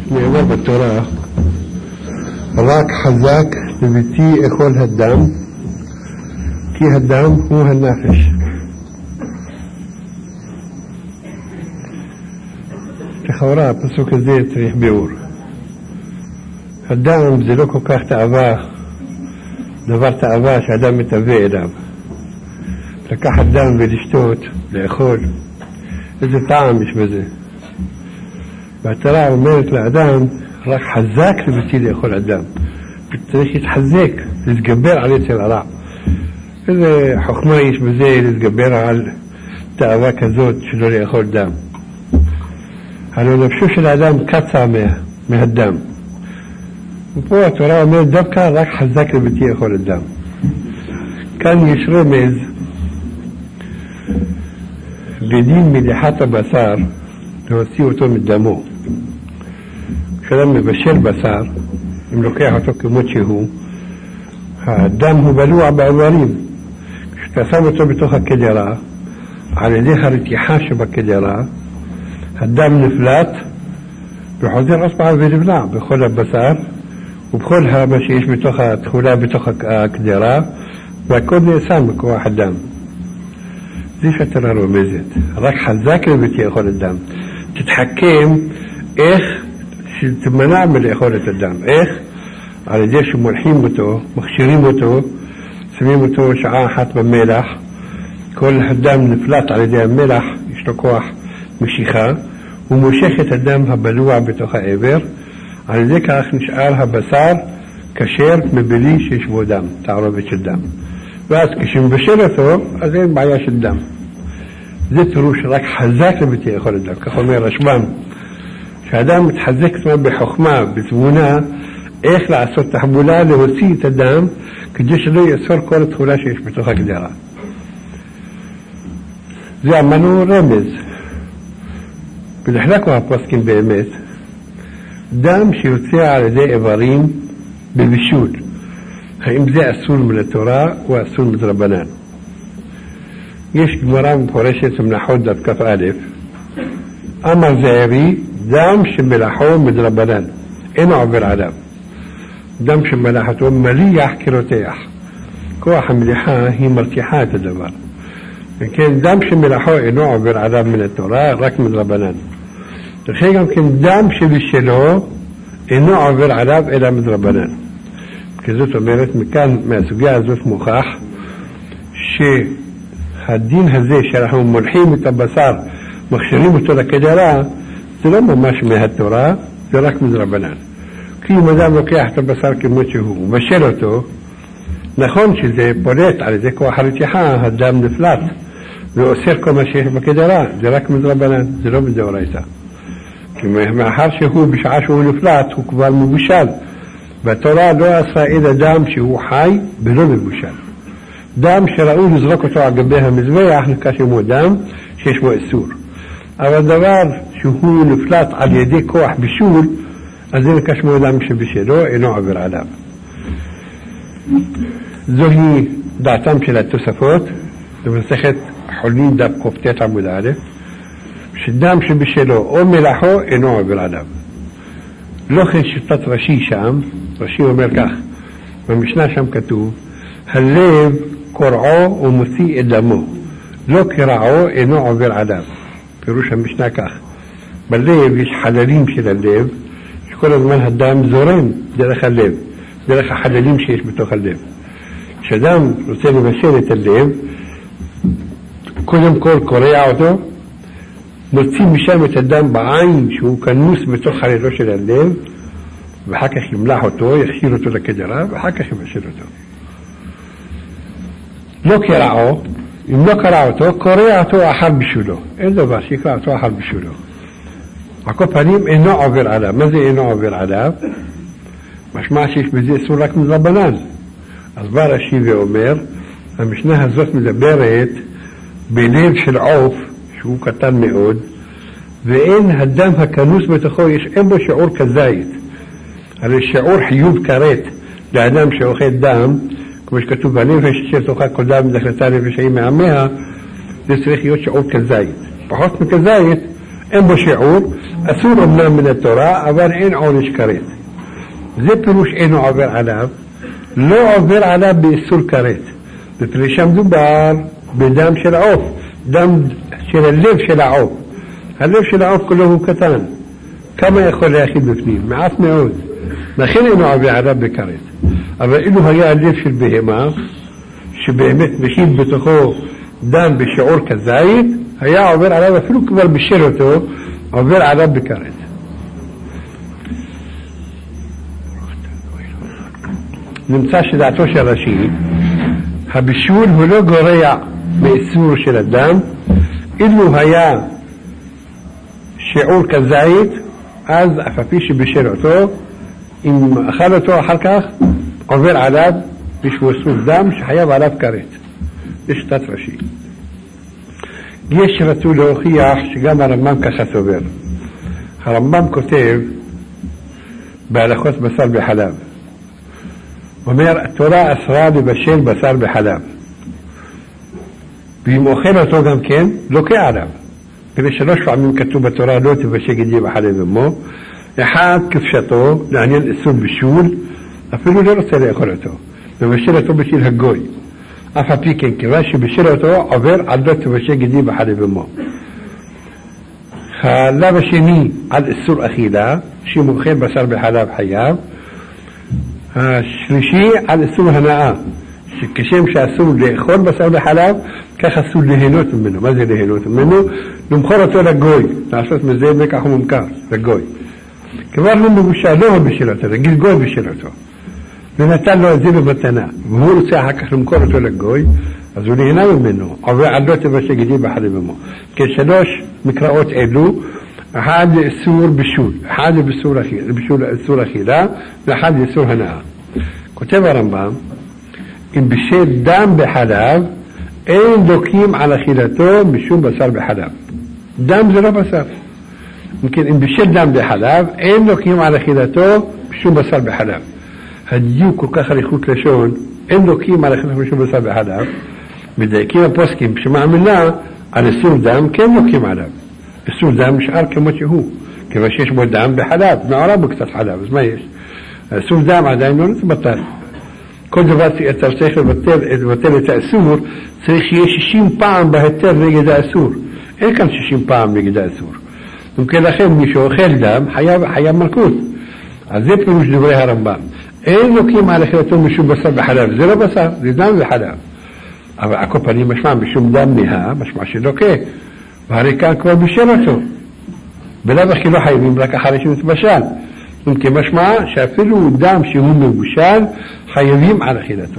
נאמר בתורה, רק חזק לביתי אכול הדם, כי הדם הוא הנפש. לכאורה הפסוק הזה צריך ביאור. הדם זה לא כל כך תאווה, דבר תאווה שאדם מתאווה אליו. לקחת דם ולשתות, לאכול, איזה טעם יש בזה. והתורה אומרת לאדם, רק חזק לביתי לאכול הדם. צריך להתחזק, להתגבר על יצר הרע. איזה חוכמה יש בזה להתגבר על תאווה כזאת שלא לאכול דם. הלוא נפשו של האדם קצה מהדם. ופה התורה אומרת דווקא רק חזק לביתי לאכול הדם. כאן יש רמז לדין מליחת הבשר, להוציא אותו מדמו. כשאדם מבשל בשר, אם לוקח אותו כמות שהוא, הדם הוא בלוע באיברים. כשאתה שם אותו בתוך הקדרה, על ידי הרתיחה שבקדרה, הדם נפלט וחוזר עוד פעם ונבלע בכל הבשר ובכל מה שיש בתוך התכולה בתוך הקדרה, והכל נעשה מכוח הדם. זה שהתורה רומזת, רק חזק לביתי לאכול הדם. תתחכם איך שתמנע מלאכול את הדם. איך? על ידי שמולחים אותו, מכשירים אותו, שמים אותו שעה אחת במלח, כל הדם נפלט על ידי המלח, יש לו כוח משיכה, הוא מושך את הדם הבלוע בתוך העבר, על ידי כך נשאר הבשר כשר מבלי שיש בו דם, תערובת של דם. ואז כשמבשל אותו, אז אין בעיה של דם. זה פירוש רק חזק לביתי לאכול הדם, כך אומר רשב"ם. שהאדם מתחזק עצמו בחוכמה, בתבונה, איך לעשות תחבולה, להוציא את הדם, כדי שלא יאסור כל התכולה שיש בתוך הקדרה. זה אמרנו רמז. ולחלקו הפוסקים באמת, דם שיוצא על ידי איברים בבישול. האם זה אסור מן התורה או אסור מדרבנן? יש גמרא מפורשת במנחות דף כ"א, אמר זעירי, דם שמלחו מדרבנן, אינו עובר עליו. דם שמלחתו מליח כרותח. כוח המליחה היא מרתיחה את הדבר. וכן דם שמלחו אינו עובר עליו מן התורה, רק מדרבנן. לכן גם כן דם שבשלו אינו עובר עליו אלא מדרבנן. כזאת אומרת, מכאן, מהסוגיה הזאת מוכח שהדין הזה שאנחנו מולחים את הבשר, מכשירים אותו לקדרה, זה לא ממש מהתורה, זה רק מדרבנן. כי אם אדם לוקח את הבשר כמות שהוא, מבשל אותו, נכון שזה פולט על ידי כוח הרתיחה, הדם נפלט, ואוסר כל מה שיש בקדרה, זה רק מדרבנן, זה לא מדאורייתא. כי מאחר שהוא בשעה שהוא נפלט, הוא כבר מבושל. והתורה לא עשה אלא דם שהוא חי ולא מבושל. דם שראוי לזרוק אותו על גבי המזבח נקרא שמו דם שיש בו איסור. אבל דבר שהוא נפלט על ידי כוח בישול, אז זה נקרא שמו דם שבשלו אינו עובר עליו. זוהי דעתם של התוספות במסכת חולין דף קופטת עמוד א', שדם שבשלו או מלחו אינו עובר עליו. לא כן שיטת רש"י שם, רש"י אומר כך, במשנה שם כתוב, הלב קורעו ומוציא את דמו, לא קרעו אינו עובר עליו. פירוש המשנה כך, בלב יש חללים של הלב, שכל הזמן הדם זורם דרך הלב, דרך החללים שיש בתוך הלב. כשאדם רוצה לבשל את הלב, קודם כל קורע אותו, מוציא משם את הדם בעין שהוא כנוס בתוך חללו של הלב, ואחר כך ימלח אותו, יכשיר אותו לקדרה, ואחר כך יבשל אותו. לא קרעו, אם לא קרע אותו, קורע אותו אחר בשולו. אין דבר שיקרע אותו אחר בשולו. על כל פנים אינו עובר עליו. מה זה אינו עובר עליו? משמע שיש בזה איסור רק מדרבנן. אז בא רש"י ואומר, המשנה הזאת מדברת בלב של עוף, שהוא קטן מאוד, ואין הדם הכנוס בתוכו, אין בו שיעור כזית. הרי שיעור חיוב כרת לאדם שאוכל דם, כמו שכתוב בנפש שתאכל כל דם זכרתה נפש היא מעמיה, זה צריך להיות שיעור כזית. פחות מכזית אין בו שיעור, אסור אמנם מן התורה, אבל אין עונש כרת. זה פירוש אינו עובר עליו, לא עובר עליו באיסור כרת. מפני שמדובר בדם של העוף, דם של הלב של העוף. הלב של העוף כולו הוא קטן. כמה יכול להכיל בפנים? מעט מאוד. לכן אינו עובר עליו בכרת. אבל אילו היה הלב של בהמה, שבאמת מכיל בתוכו דם בשיעור כזית, היה עובר עליו, אפילו כבר בשל אותו, עובר עליו בכרת. נמצא שדעתו של רש"י, הבישול הוא לא גורע מאיסור של הדם, אילו היה שיעור כזית, אז אף על פי שבשל אותו, אם אכל אותו אחר כך, עובר עליו בשביל איסור דם שחייב עליו כרת. יש שיטת רש"י. יש שרצו להוכיח שגם הרמב"ם ככה סובר. הרמב"ם כותב בהלכות בשר בחלב. אומר, התורה אסרה לבשל בשר בחלב. ואם אוכל אותו גם כן, לוקע עליו. ובשלוש פעמים כתוב בתורה לא תבשל גדי בחלב אמו. אחד כפשתו, לעניין איסור בישול, אפילו לא רוצה לאכול אותו. מבשל אותו בשביל הגוי. אף על פי כן, כיוון שבשל אותו עובר על לא תבשל גדי בחלב אמו. הלאו השני על איסור אכילה, שאם אוכל בשר בחלב חייב. השלישי על איסור הנאה, שכשם שאסור לאכול בשר בחלב, כך אסור ליהנות ממנו. מה זה ליהנות ממנו? למכור אותו לגוי, לעשות מזה מקח וממכר, לגוי. כבר הוא מבושל, לא הוא בשל אותו, רגיל גוי בשל אותו. ונתן לו את זה במתנה, והוא רוצה אחר כך למכור אותו לגוי, אז הוא נהנה ממנו, עובר על לא תבשל גדי בחלב אמו. כשלוש מקראות אלו, אחד איסור בישול, אחד איסור אכילה, ואחד איסור הנאה. כותב הרמב"ם, אם בשל דם בחלב, אין דוקים על אכילתו משום בשר בחלב. דם זה לא בשר. אם בשל דם בחלב, אין דוקים על אכילתו משום בשר בחלב. הדיוק כל כך אריכות לשון, אין דוקים על אכילתו משום בשר בחלב. מדייקים הפוסקים שמאמינה על איסור דם, כן דוקים עליו. איסור דם נשאר כמו שהוא, כיוון שיש בו דם בחלב, מעורב בו קצת חלב, אז מה יש? איסור דם עדיין לא נתבטל. כל דבר אתה צריך לבטל את האיסור, צריך שיהיה 60 פעם בהיתר נגד האיסור. אין כאן 60 פעם נגד האיסור. ומכן לכן מי שאוכל דם חייב מלכות. אז זה פירוש דברי הרמב"ם. אין לוקים על אכילתו משום בשר בחלב, זה לא בשר, זה דם וחלב. אבל על כל פנים משמע משום דם נהה, משמע שלוקה. והרי כאן כבר בשל אותו. בלב הכי לא חייבים רק אחרי שמתבשל. אם כמשמע שאפילו דם שהוא מבושל חייבים על אכילתו.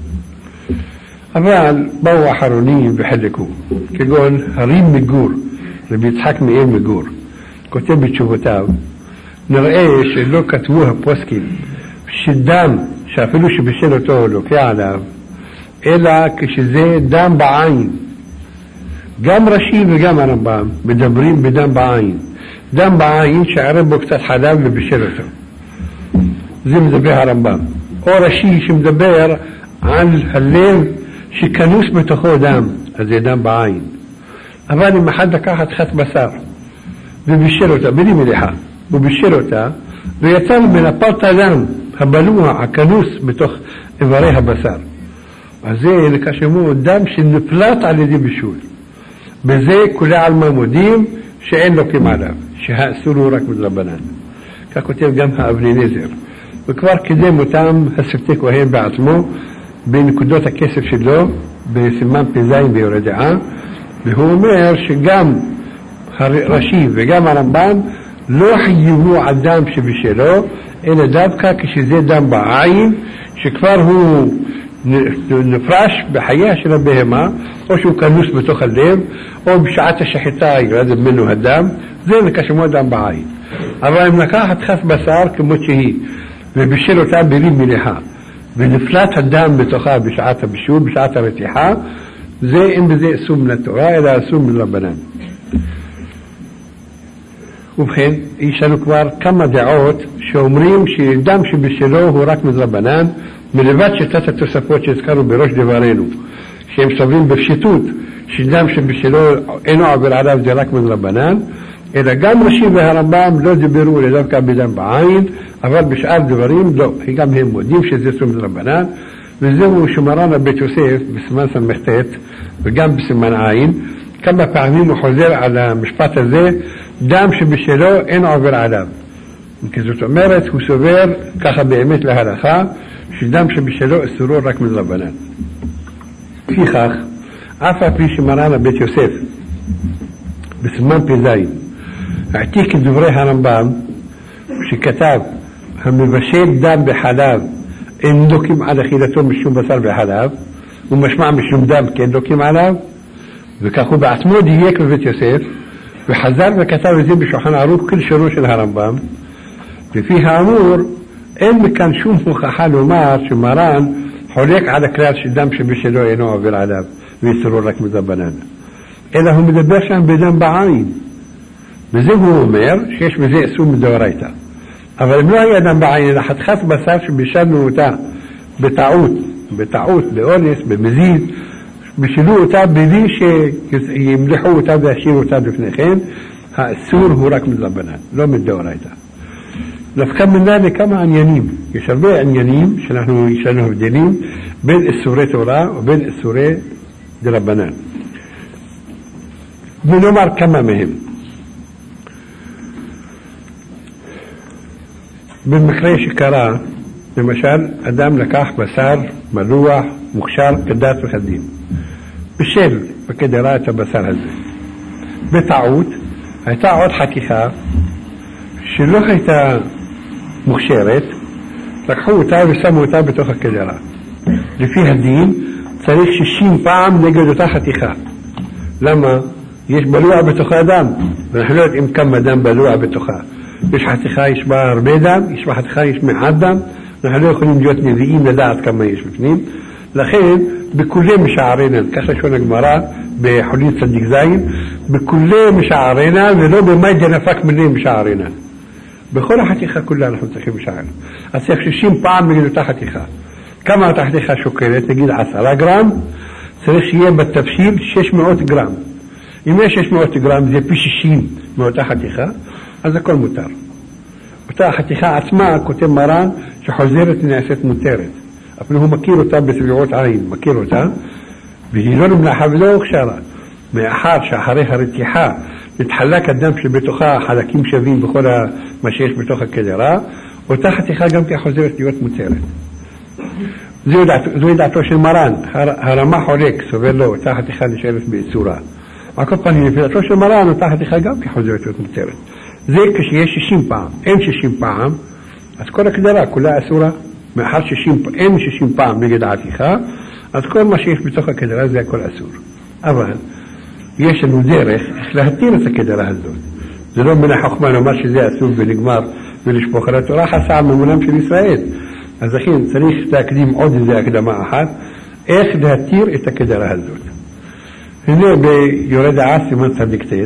אבל באו האחרונים וחלקו, כגון הרים מגור, רבי יצחק מאיר מגור, כותב בתשובותיו, נראה שלא כתבו הפוסקים שדם שאפילו שבשל אותו לוקח עליו, אלא כשזה דם בעין. גם רש"י וגם הרמב"ם מדברים בדם בעין. דם בעין שערב בו קצת חלב ובשל אותו. זה מדבר הרמב"ם. או רש"י שמדבר על הלב שכנוס בתוכו דם, אז זה דם בעין. אבל אם אחד לקחת חת בשר ובשל אותה, בלי מליחה, ובשל אותה, ויצא ממנה פרט הדם, הבלוע, הכנוס בתוך איברי הבשר. אז זה לקשמו דם שנפלט על ידי בישול. בזה כולי עלמא מודים שאין לוקים עליו, שהאסור הוא רק מדרבנן. כך כותב גם האבני נזר. וכבר קדם אותם השפתי כהן בעצמו בנקודות הכסף שלו, בסימן פזיים ביורד דעה, והוא אומר שגם הרש"י וגם הרמב"ם לא חייבו על דם שבשלו, אלא דווקא כשזה דם בעין, שכבר הוא נפרש בחייה של הבהמה, או שהוא כנוס בתוך הלב, או בשעת השחיטה ירד ממנו הדם, זה נקשמו דם בעין. אבל אם לקחת חס בשר כמו שהיא, ובשל אותה בלי מליחה, ונפלט הדם בתוכה בשעת הבישול, בשעת הרתיחה, זה אין בזה איסור מן התורה, אלא איסור מן רבנן. ובכן, יש לנו כבר כמה דעות שאומרים שדם שבשלו הוא רק מדרבנן, מלבד שיטת התוספות שהזכרנו בראש דברנו, שהם סוברים בפשיטות שדם שבשלו אינו עובר עליו זה רק מדרבנן, אלא גם רש"י והרמב"ם לא דיברו דווקא בדם בעין, אבל בשאר דברים לא, גם הם מודים שזה איסור מדרבנן, וזהו שמרן בית יוסף בסימן ס"ט וגם בסימן עין, כמה פעמים הוא חוזר על המשפט הזה, דם שבשלו אין עובר עליו. כי זאת אומרת, הוא סובר ככה באמת להלכה, שדם שבשלו איסורו רק מדרבנן. לפיכך, אף על פי שמרן בית יוסף בסימן פ"ז העתיק את דברי הרמב"ם שכתב המבשל דם בחלב אין לוקים על אכילתו משום בשר וחלב, ומשמע משום דם כי אין לוקים עליו, וכך הוא בעצמו דייק בבית יוסף וחזר וכתב את זה בשולחן ערוך כלשונו של הרמב"ם. לפי האמור אין מכאן שום הוכחה לומר שמרן חולק על הכלל שדם שבשלו אינו עובר עליו ואיסורו רק מדרבנן, אלא הוא מדבר שם בדם בעין, וזה הוא אומר שיש בזה איסור מדאורייתא. אבל אם לא היה דם בעין אלא חתיכת בשר שבישלנו אותה בטעות, באונס, במזיד, בישלו אותה בלי שימלחו אותה וישאירו אותה לפני כן, האיסור הוא רק מדרבנן, לא מדאורייתא. נפקא מינה לכמה עניינים, יש הרבה עניינים יש לנו הבדלים בין איסורי תורה ובין איסורי דרבנן, ונאמר כמה מהם. במקרה שקרה, למשל אדם לקח בשר מלוח מוכשר כדת וכדין, בשל בקדרה את הבשר הזה, בטעות הייתה עוד חתיכה שלא הייתה מוכשרת, לקחו אותה ושמו אותה בתוך הקדרה. לפי הדין צריך 60 פעם נגד אותה חתיכה. למה? יש בלוע בתוכה דם, ואנחנו לא יודעים כמה דם בלוע בתוכה. יש חתיכה יש בה הרבה דם, יש בה חתיכה יש מעט דם, אנחנו לא יכולים להיות נביאים לדעת כמה יש בפנים. לכן בכולי משערנן, כך לשון הגמרא בחולין צדיק זין, בכולי משערנן ולא במאי דנפק מיני משערנן. בכל החתיכה כולה אנחנו צריכים משערנן. אז צריך 60 פעם נגיד אותה חתיכה. כמה אותה חתיכה שוקלת? נגיד 10 גרם, צריך שיהיה בתבשיל 600 גרם. אם יש 600 גרם זה פי 60 מאותה חתיכה, אז הכל מותר. אותה החתיכה עצמה כותב מרן שחוזרת נעשית מותרת, אבל הוא מכיר אותה בסביעות עין, מכיר אותה, והיא לא נמלחה ולא הוכשרה, מאחר שאחרי הרתיחה נתחלק הדם שבתוכה חלקים שווים בכל מה שיש בתוך הקדרה, אותה חתיכה גם כן חוזרת להיות מותרת. זו דעתו של מרן. הרמה חולק, סובר לו, אותה חתיכה נשארת באיסורה. על כל פנים, לפי דעתו של מרן, אותה חתיכה גם כן חוזרת להיות מותרת. זה כשיש 60 פעם. אין 60 פעם, אז כל הקדרה כולה אסורה. מאחר אין 60 פעם נגד העתיכה, אז כל מה שיש בתוך הקדרה זה הכל אסור. אבל יש לנו דרך איך להתיר את הקדרה הזאת. זה לא מן החוכמה לומר שזה אסור ונגמר ולשפוך על התורה, חסה ממונם של ישראל. אז לכן צריך להקדים עוד איזה הקדמה אחת, איך להתיר את הקדרה הזאת. הנה ביורד דעה סימן צדיק ט'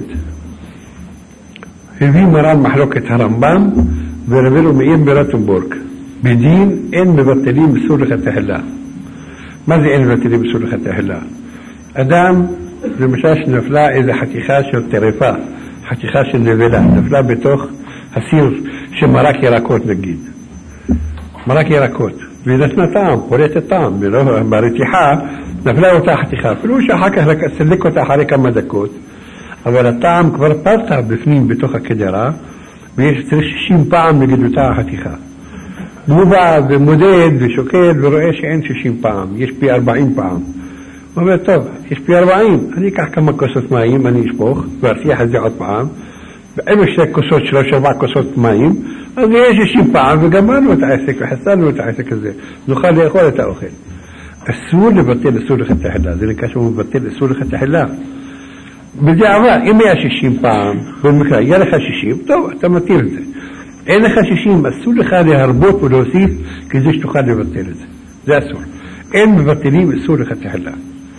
הביא מרן מחלוקת הרמב"ם ורבי מאיר מרוטנבורג. בדין אין מבטלים בסור לכתחילה. מה זה אין מבטלים בסור לכתחילה? אדם למשל שנפלה איזו חתיכה של טרפה, חתיכה של נבלה, נפלה בתוך הסיר שמרק ירקות נגיד, מרק ירקות, והיא נתנה טעם, פורטת טעם, ברתיחה נפלה אותה חתיכה, אפילו שאחר כך סלק אותה אחרי כמה דקות, אבל הטעם כבר פרטה בפנים בתוך הקדרה, ויש צריך 60 פעם נגד אותה החתיכה. הוא בא ומודד ושוקד ורואה שאין 60 פעם, יש פי 40 פעם. הוא אומר, טוב, יש פי 40, אני אקח כמה כוסות מים, אני אשפוך, וארתיח את זה עוד פעם, ואם יש 2 כוסות, 3-4 כוסות מים, אז יש 60 פעם, וגמרנו את העסק, וחסרנו את העסק הזה, נוכל לאכול את האוכל. אסור לבטל איסור לכתחילה, זה נקרא שהוא מבטל איסור לכתחילה. בדיעבד, אם היה 60 פעם, במקרה, יהיה לך 60, טוב, אתה מתיר את זה. אין לך 60, אסור לך להרבות ולהוסיף, כדי שתוכל לבטל את זה. זה אסור. אין מבטלים איסור לכתחילה.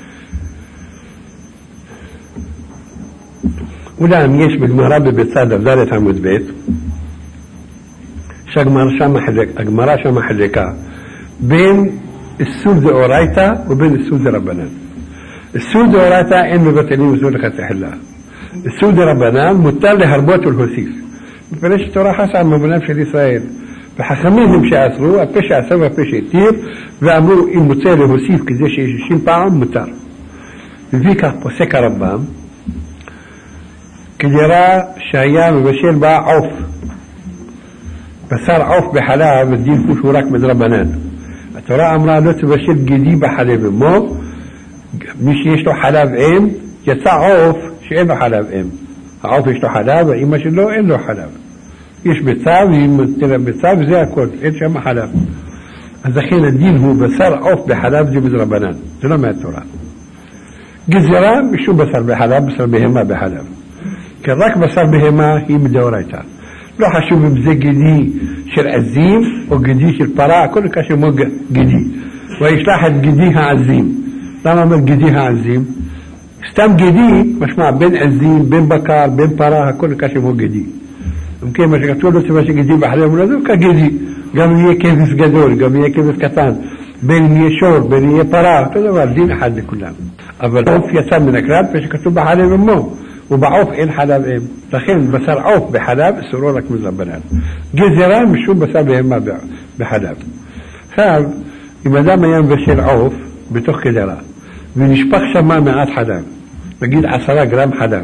אולם יש בגמרא בביצה ד' עמוד ב' שהגמרא שם מחלקה בין איסור דאורייתא ובין איסור דרבנן. איסור דאורייתא אין מבטלים איסור לכתחילה. السود ربنان مضطر لهربوت والهوسيف بلاش ترى حسب ما بنامش لإسرائيل فحخميهم شي أسروا أبش أسوا أبش كتير وأمروا إن مضطر لهوسيف كذا شيء طعم مضطر فيك بسك ربام كجرا شايان وبشير با عوف فصار عوف بحلاوة الدين كوش وراك من ربنان ترى أمرا لو تبشير جديد بحلاوة مو مش يشتو حلاوة عين يسا عوف شيء له حلاوة عوف يشتو حلاوة إما شلو إن له حلاوة إيش بتساوي بتساوي زي أكل إيش أما حلاوة الزخين الدين هو بصار عوف بحلاوة دي من ربنان ترى ما ترى جزيران مش بصار بحلاوة بصار بهما بحلاوة كالراك بصار بهما هي مدوريتها لو حشوف بزجدي شر عزيم وجدي شر براء كل كاش موج جدي ويشلاح جديها عزيم لما من جديها عزيم استم جدي مش مع بين عزيم بين بكار بين براء كل كاش موج جدي يمكن مش قلت له تبغى جدي بحرام ولا ذو كجدي قام هي كيف جدول قام هي كيف كتان بين هي شور بين هي براء كذا الدين حد كلهم أبدا في سام من أكراد فش كتب بحرام مو وبعوف إيه الحلاب إيه تخيل بصار عوف بحلاب سرورك من ربنا جزيران مش شو بصار بهما بحلاب فهم إما دام ينبشر عوف بتوخ جرا بنشبخ شما مئات حلاب بجيد 10 جرام حلاب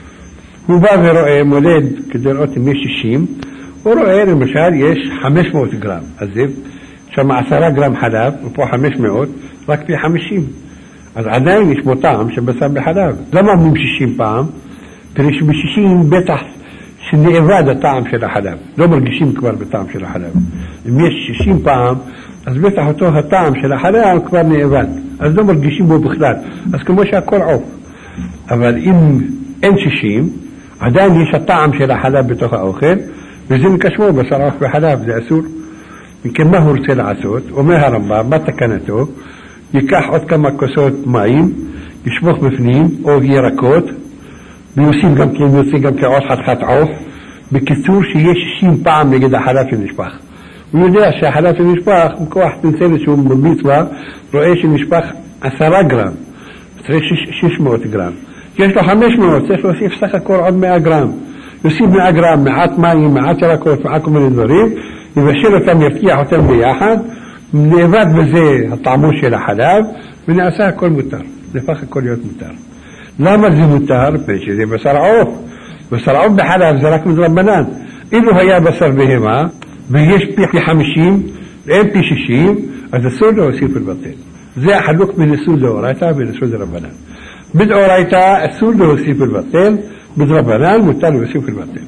وبعض رؤية مولد كده رؤية ميش الشيم ورؤية المشار يش 500 جرام الزيب شما 10 جرام حلاب وفو 500 لك في 50 عدين مش مطعم شو بصار بحلاب لما بنمشي الشيم طعم تريش بشيشين بتح شنو إرادة طعم شلا حلاب لو مرقشين كبار بطعم شلا حلاب ميش شيشين طعم از بتح توها طعم شلا حلاب كبار نيفاد از لو مرقشين بو بخلال از كموش أكل عوف أول إن شيشين عدان يش الطعم شلا حلاب بتوها أو خير بزين كشمو بصار عوف بحلاب زي أسور يمكن ما هو رسل عسود وما هرمبا ما تكنتو يكاح عد كما كسوت مايم يشبخ بفنين أو يركوت بيوسيم كم كي بيوسيم كم كي عوض حد عوف بكسور شيء شين طعم لجدا حلاف النشباخ ويدير شيء حلاف النشباخ ممكن واحد من سنة شو بالبيتوا رؤيش النشباخ 10 جرام تريش 600 جرام يشتو 500 تشتو سيف سخة كور عد 100 جرام يسيب 100 جرام معات مايم معات يركوت معاكم من الضريب يبشره تم يفتيح وتم بياحد من إباد بزي الطعموش إلى حلاب من أساها كل متر نفاق كل يوم متر لا مرزي متر بيش زي بصر عوف بحلاب زراك من ربنان إلو هيا بصر بهما بيش بيحي 50 لين بيش 60 هذا السودة وسيف البطين زي حلوك من السودة ورايتا من السودة ربنان بدء ورايتا السودة وسيف البطين بد ربنان متر وسيف البطين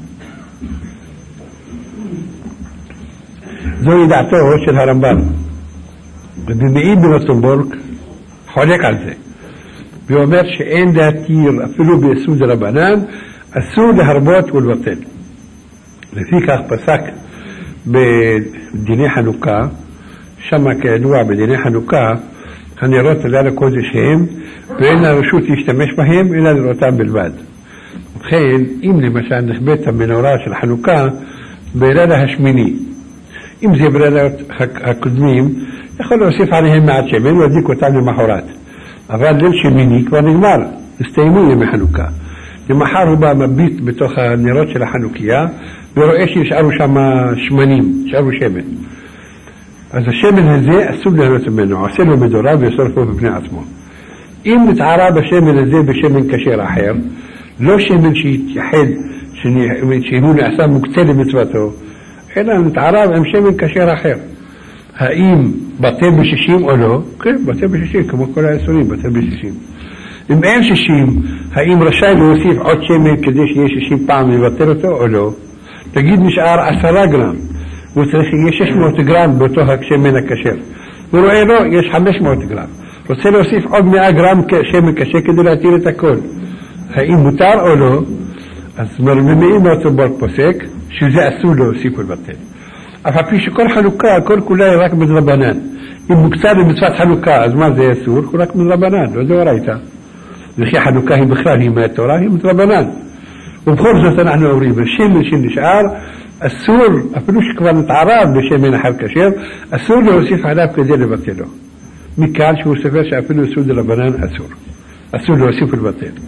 زوي دعته وش الهرمبان بمئين بلوتنبورغ حوليك على زي بيومر شئين ده تير أفلو بيسود ربنان السود هربوت والبطل لفيك أخبسك بديني حنوكا شمك نوع بديني حنوكا كان يروت ذلك كوز شيم بين رشوت يشتمش بهم إلى الروتان بالباد بخيل إمني مثلا نخبتها من وراش الحنوكا بلادها هشميني إم زي بلادها هكدميم يخلوا يصيف عليهم مع الشمين وديك وتعمل محورات أفعل ليش منيك ونجمار استيموني محنوكا لما حاربا مبيت بتوخا نيروتش لحنوكيا بيرؤيش يشعروا شما شمانيم يشعروا شمن هذا الشمن هزي السبلة هنوت منه عسلوا بدوراب يصرفوا ببني عصمه إم نتعراب الشمن هزي بشمن كشير أحير لو شمن شي يحيد شنون أحسان مكتلب نسبته إلا نتعراب أم شمن كشير أحير هايم بطيب بشيشيم أولو كيف بطيب بشيشيم كما كل السوريين بطيب بشيشيم إم أين شيشيم هايم رشاي لوسيف عود شيمين كديش يشيشيم طعم يبطلته أولو تجد مش 10 جرام وترخي يش 600 جرام بتوها شيمين كشير ورؤيلو يش 500 جرام رسل لوسيف عود 100 جرام شيمين كشير كده لا تيري تاكل هايم متار أولو أزمر بمئين وتبرك بوسيك شو زي أسولو سيكو البطل أفعفيش كل حلوكا كلها راك من ربنان المكتاب متفات حلوكا أزمان زي السور كلك من ربنان وده ورايتا الخي حلوكا هي بخلال هي ما التوراة هي من ربنان وبخرجة نحن أوريبا شيء من شيء نشعار السور أفلوش كمان نتعرض بشيء من حال كشير السور له وصيف حلاب كذي اللي بطله ميكال شو سفرش أفلو سود ربنان السور له وصيف البطل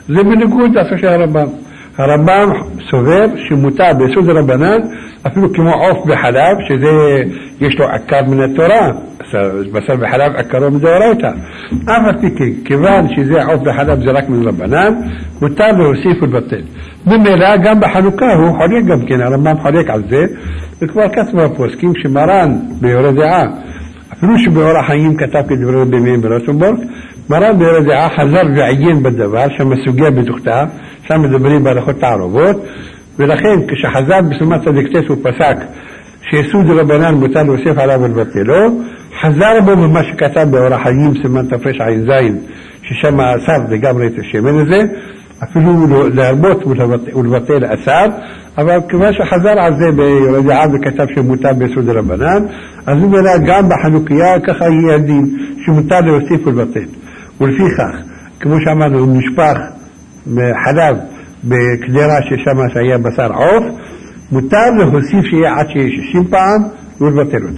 זה בניגוד לעשות של הרמב"ם. הרמב"ם סובר שמותר ביסוד הרבנן, אפילו כמו עוף בחלב, שזה יש לו עקר מן התורה, בשר בחלב עקרו מדאורייתא. אף על פי כן, כיוון שזה עוף בחלב זה רק מן רבנן, מותר להוסיף ולבטל. ממילא גם בחנוכה הוא חולק גם כן, הרמב"ם חולק על זה, וכבר כתבו הפוסקים שמרן ביורה דעה, אפילו שבאורח חיים כתב כדברי רבי מאיר ברוטנבורג, מרן ביורה דעה חזר ועיין בדבר, שם סוגיה בדוקתה, שם מדברים בהלכות תערובות, ולכן כשחזר בסומת צדיק ט' הוא פסק שיסוד רבנן מותר להוסיף עליו ולבטלו, חזר בו במה שכתב באורח חיים סימן תרע"ז, ששם אסר לגמרי את השמן הזה, אפילו להרבות ולבטל אסר, אבל כיוון שחזר על זה ביורה דעה וכתב שמותר ביסוד רבנן, אז הוא אומר גם בחנוכיה ככה יהיה הדין שמותר להוסיף ולבטל. ולפיכך, כמו שאמרנו, הוא נשפך חלב בקדרה ששם שהיה בשר עוף, מותר להוסיף שיהיה עד שיהיה 60 פעם ולבטל אותו.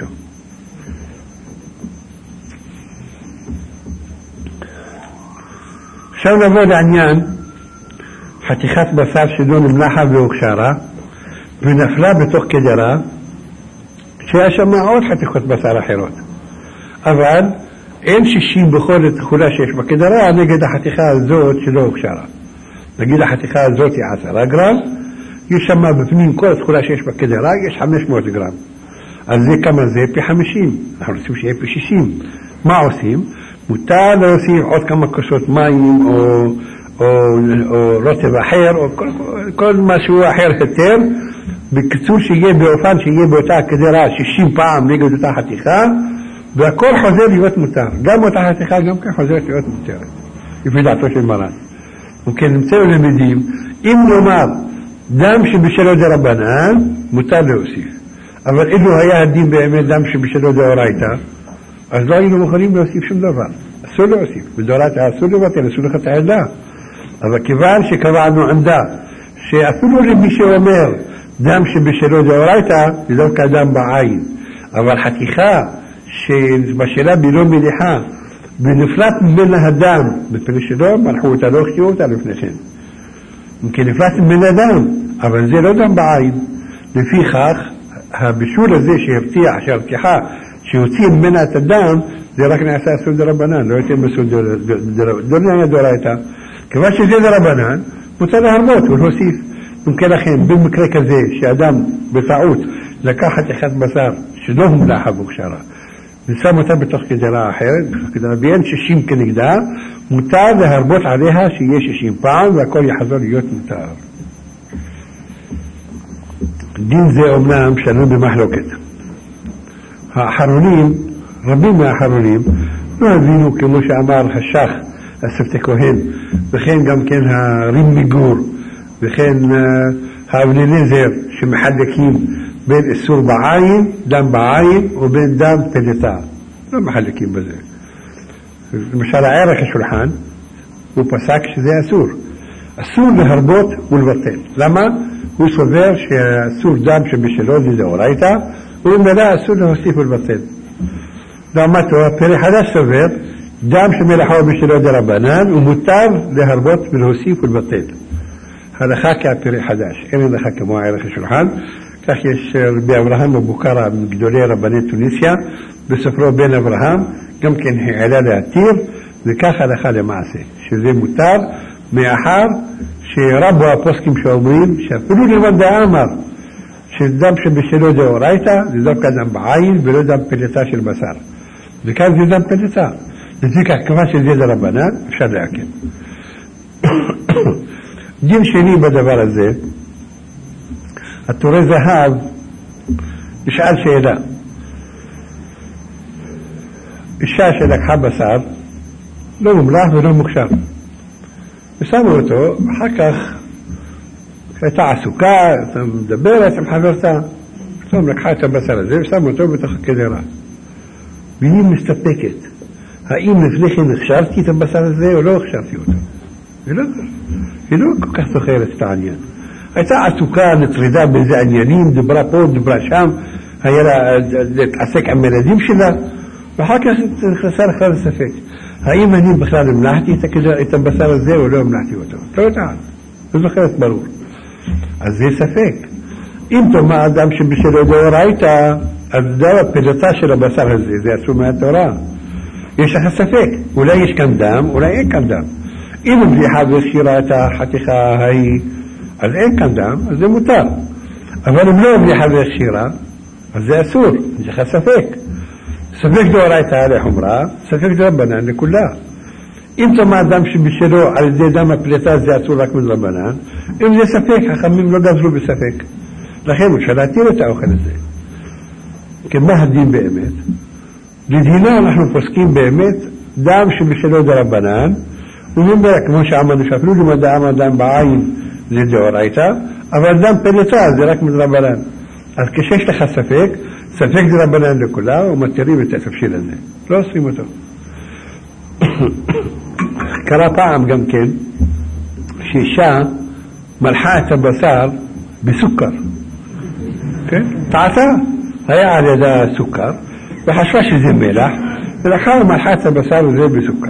עכשיו נבוא לעניין חתיכת בשר שלא נמלחה והוכשרה ונפלה בתוך קדרה שהיה שם עוד חתיכות בשר אחרות, אבל אין 60 בכל התכולה שיש בקדרה נגד החתיכה הזאת שלא הוכשרה. נגיד החתיכה הזאת היא 10 גרם, יש שם בפנים כל התכולה שיש בקדרה יש 500 גרם, אז זה כמה זה? פי 50. אנחנו רוצים שיהיה פי 60. מה עושים? מותר להוסיף עוד כמה כוסות מים או רוטב אחר או כל משהו אחר יותר, בקיצור שיהיה באופן שיהיה באותה קדרה 60 פעם נגד אותה חתיכה, והכל חוזר להיות מותר. גם אותה חתיכה גם כן חוזרת להיות מותרת לפי דעתו של מרן. וכן נמצאו למדים, אם נאמר דם שבשלו דרבנן מותר להוסיף, אבל אילו היה הדין באמת דם שבשלו דאורייתא, אז לא היינו מוכנים להוסיף שום דבר. אסור להוסיף, בדאורייתא אסור לבטל, אסור לחטא העדה. אבל כיוון שקבענו עמדה שאפילו למי שאומר דם שבשלו דאורייתא זה דווקא דם בעין, אבל חתיכה שבשלה בלא מליחה ונפלט ממנה הדם בפני שלו, מלכו אותה, לא הוציאו אותה לפני כן, כי נפלט ממנה דם, אבל זה לא דם בעין. לפיכך הבישול הזה שהבטיח שהבטיחה שהוציא ממנה את הדם זה רק נעשה אסור דרבנן, לא יותר בסוד דאורייתא. כיוון שזה דרבנן מותר להרבות ולהוסיף. ומכן לכן במקרה כזה שאדם בטעות לקח חתיכת בשר שלא הומלחה והוכשרה ושם אותה בתוך קדרה אחרת, קדרה בין 60 כנגדה, מותר להרבות עליה שיהיה 60 פעם והכל יחזור להיות מותר. דין זה אומנם שנוי במחלוקת. האחרונים, רבים מהאחרונים, לא הבינו כמו שאמר השח הספתי כהן, וכן גם כן הרים מגור, וכן האבני נזר שמחלקים בין איסור בעין, דם בעין, ובין דם פלטה. לא מחלקים בזה. למשל הערך השולחן, הוא פסק שזה אסור. אסור להרבות ולבטל. למה? הוא סובר שאסור דם שבשלו זה דאורייתא, ובמילא אסור להוסיף ולבטל. לעומתו, הפרי חדש סובר, דם שמלאכו בשלו דרבנן, ומותר להרבות ולהוסיף ולבטל. הלכה כהפרי חדש, אין הלכה כמו הערך השולחן. כך יש רבי אברהם אבוקרא מגדולי רבני תוניסיה, בספרו בן אברהם, גם כן העלה להתיר, וכך הלכה למעשה, שזה מותר, מאחר שרבו הפוסקים שאומרים, שאפילו לבן דעה אמר, שדם שבשלו דאורייתא, זה דווקא דם בעין ולא דם פלטה של בשר. וכאן זה דם פלטה. לפיכך כיוון שזה דרבנן, אפשר להקל. דין שני בדבר הזה, התורה זהב ישאל שאלה. אישה שלקחה בשר, לא מומלח ולא מוכשר, ושמו אותו, אחר כך הייתה עסוקה, מדברת עם חברתה, פתאום לקחה את הבשר הזה ושמו אותו בתוך הקדרה, והיא מסתפקת, האם לפני כן הכשרתי את הבשר הזה או לא הכשרתי אותו? היא לא כל כך זוכרת את העניין. הייתה עסוקה, נטרדה באיזה עניינים, דיברה פה, דיברה שם, היה לה להתעסק עם ילדים שלה, ואחר כך נכנסה לך לספק. האם אני בכלל המלחתי את הבשר הזה או לא המלחתי אותו? לא יודעת, לא זוכרת ברור. אז זה ספק. אם תאמר אדם שבשלו דאורייתא, אז דו הפלטה של הבשר הזה, זה אסור מהתורה. יש לך ספק, אולי יש כאן דם, אולי אין כאן דם. אם הבליחה והכשירה את החתיכה ההיא, אז אין כאן דם, אז זה מותר. אבל אם לא הבליחה והכשירה, אז זה אסור, יש לך ספק. ספק דאורייתא עלי חומרה, ספק דרבנן לכולה. אם תאמר אדם שבשלו על ידי דם הפלטה זה אסור רק מדרבנן, אם זה ספק, החכמים לא גזרו בספק. לכן אפשר להתיר את האוכל הזה. כי מה הדין באמת? לדינה אנחנו פוסקים באמת דם שבשלו דרבנן, וממילא כמו שאמרנו שאפילו למדע אדם בעין זה דאורייתא, אבל דם פלטה זה רק מדרבנן. אז כשיש לך ספק, ספק דרבנן לכולה, ומתירים את התבשיל הזה. לא עושים אותו. קרה פעם גם כן, שאישה מלחה את הבשר בסוכר. כן? טעתה, היה על ידה סוכר, וחשבה שזה מלח, ולאחר מלחה את הבשר הזה בסוכר.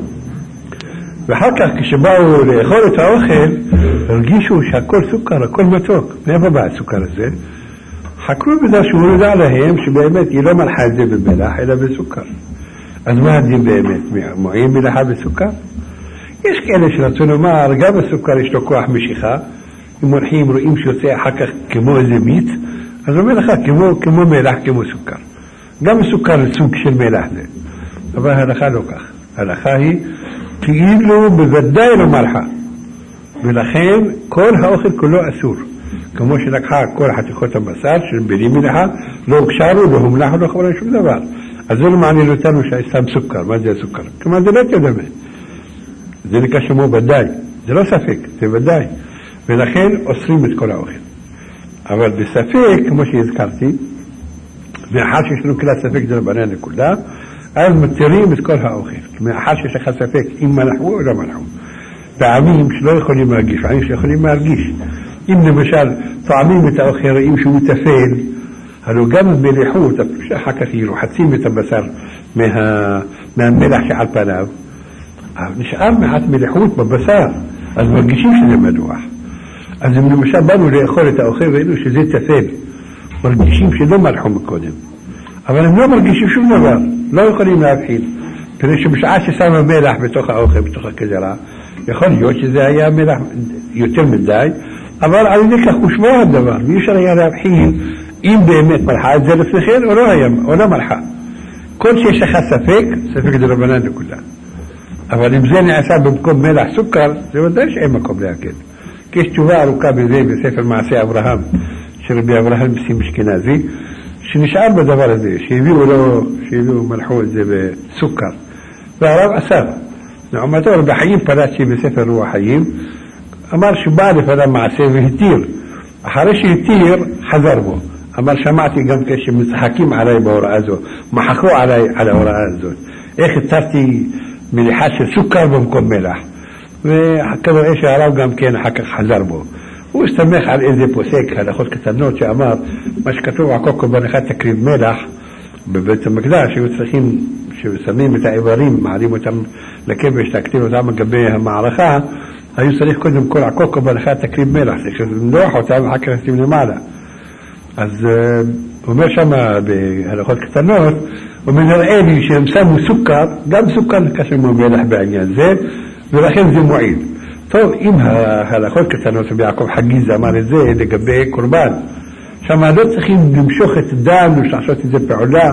ואחר כך כשבאו לאכול את האוכל, הרגישו שהכל סוכר, הכל מתוק. מאיפה בא הסוכר הזה? חקרו בזה שהוא נודע להם שבאמת היא לא מלחה את זה במלח, אלא בסוכר. אז מה הדין באמת? מועיל מלחה בסוכר? יש כאלה שרצו לומר, גם הסוכר יש לו כוח משיכה, אם מולחים רואים שיוצא אחר כך כמו איזה מיץ, אז אומר לך כמו מלח, כמו סוכר. גם סוכר סוג של מלח זה. אבל ההלכה לא כך. ההלכה היא כאילו בוודאי לא מלחה. ולכן כל האוכל כולו אסור. כמו שלקחה כל חתיכות הבשר של בלי מלחה, לא הוגשה לו, לא הומלח, לא חבל שום דבר. אז זה לא מעניין אותנו שהסתם סוכר. מה זה הסוכר? כלומר זה לא תדמה. זה נקרא שמו ודאי. זה לא ספק, זה ודאי. ולכן אוסרים את כל האוכל. אבל בספק, כמו שהזכרתי, מאחר שיש לנו כלל ספק דרבנן לכולה, אז מתירים את כל האוכל. מאחר שיש לך ספק אם מלחו או לא מלחו. טעמים שלא יכולים להרגיש, טעמים שיכולים להרגיש. אם למשל טעמים את האוכל רואים שהוא תפל, הלוא גם מליחות, אחר כך רוחצים את הבשר מהמלח שעל פניו, נשאר מעט מליחות בבשר, אז מרגישים שזה מדוח. אז אם למשל באנו לאכול את האוכל ראינו שזה תפל, מרגישים שלא מלחו מקודם, אבל הם לא מרגישים שום דבר, לא יכולים להבחין, כדי שבשעה ששם המלח בתוך האוכל, בתוך הכדרה, יכול להיות שזה היה מלח יותר מדי, אבל על ידי כך הוא שמוע הדבר, ואי אפשר היה להבחין אם באמת מלחה את זה לפני כן או לא מלחה. כל שיש לך ספק, ספק דרבנן לכולה. אבל אם זה נעשה במקום מלח סוכר, זה ודאי שאין מקום להקל. כי יש תשובה ארוכה בזה בספר מעשי אברהם, של רבי אברהם ניסים אשכנזי, שנשאר בדבר הזה, שהביאו מלחו את זה בסוכר. והרב אסר, לעומתו רבי חיים פלאצ'י בספר רוח חיים, אמר שבא לפניו מעשה והתיר. אחרי שהתיר, חזר בו. אמר שמעתי גם כשמשחקים עליי בהוראה הזאת, מחקו עליי על ההוראה הזאת. איך התרתי מליחה של סוכר במקום מלח. וכנראה שהרב גם כן אחר כך חזר בו. הוא הסתמך על איזה פוסק, הלכות קטנות, שאמר מה שכתוב עקוקו בנחת תקריב מלח בבית המקדש, שהיו צריכים, ששמים את האיברים, מעלים אותם לכבש, תקטיר אותם לגבי המערכה, היו צריך קודם כל עקוקו בנחת תקריב מלח, צריך למלוח אותם ואחר כך לשים למעלה. אז הוא אומר שם בהלכות קטנות, ומנראה לי שהם שמו סוכר, גם סוכר כשמו מלח בעניין זה, ולכן זה מועיל. טוב, אם ההלכות קטנות, ביעקב חגיזה אמר את זה לגבי קורבן, שם לא צריכים למשוך את דם ולעשות את זה פעולה,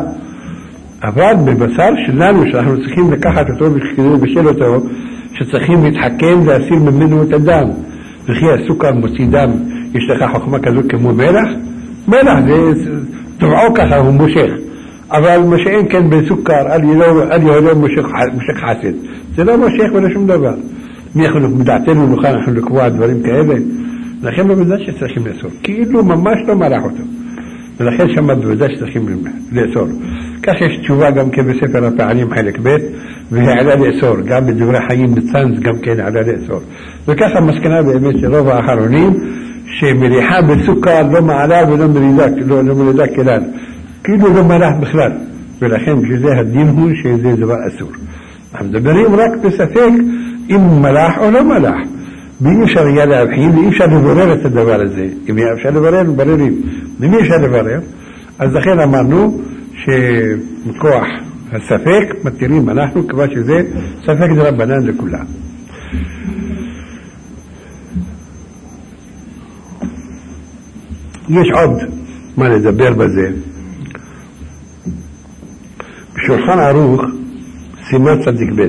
אבל בבשר שלנו, שאנחנו צריכים לקחת אותו ובשל אותו, שצריכים להתחכם להסיר ממנו את הדם, וכי הסוכר מוציא דם, יש לך חוכמה כזאת כמו מלח? מלח זה טבעו ככה, הוא מושך. אבל מה שאין כן בסוכר, אל יהלום מושך חסד. זה לא מושך ולא שום דבר. מי אנחנו מדעתנו נוכל אנחנו לקבוע דברים כאלה? לכן בוודאי שצריכים לאסור. כאילו ממש לא מלח אותו. ולכן שם בוודאי שצריכים לאסור. כך יש תשובה גם כן בספר הפעלים חלק ב' והעלה לאסור. גם בדברי חיים בצנז גם כן העלה לאסור. וככה המסקנה באמת של רוב האחרונים, שמליחה בסוכר לא מעלה ולא מרידה כלל. כאילו לא מלח בכלל. ולכן בשביל זה הדין הוא שזה דבר אסור. אנחנו מדברים רק בספק אם מלח או לא מלח. ואי אפשר יהיה להבחין, ואי אפשר לברר את הדבר הזה. אם אפשר לברר, מבררים. אם אי אפשר לברר, אז לכן אמרנו שמכוח הספק מתירים אנחנו, כיוון שזה ספק דרבנן לכולם. יש עוד מה לדבר בזה. בשולחן ערוך סימן צדיק ב'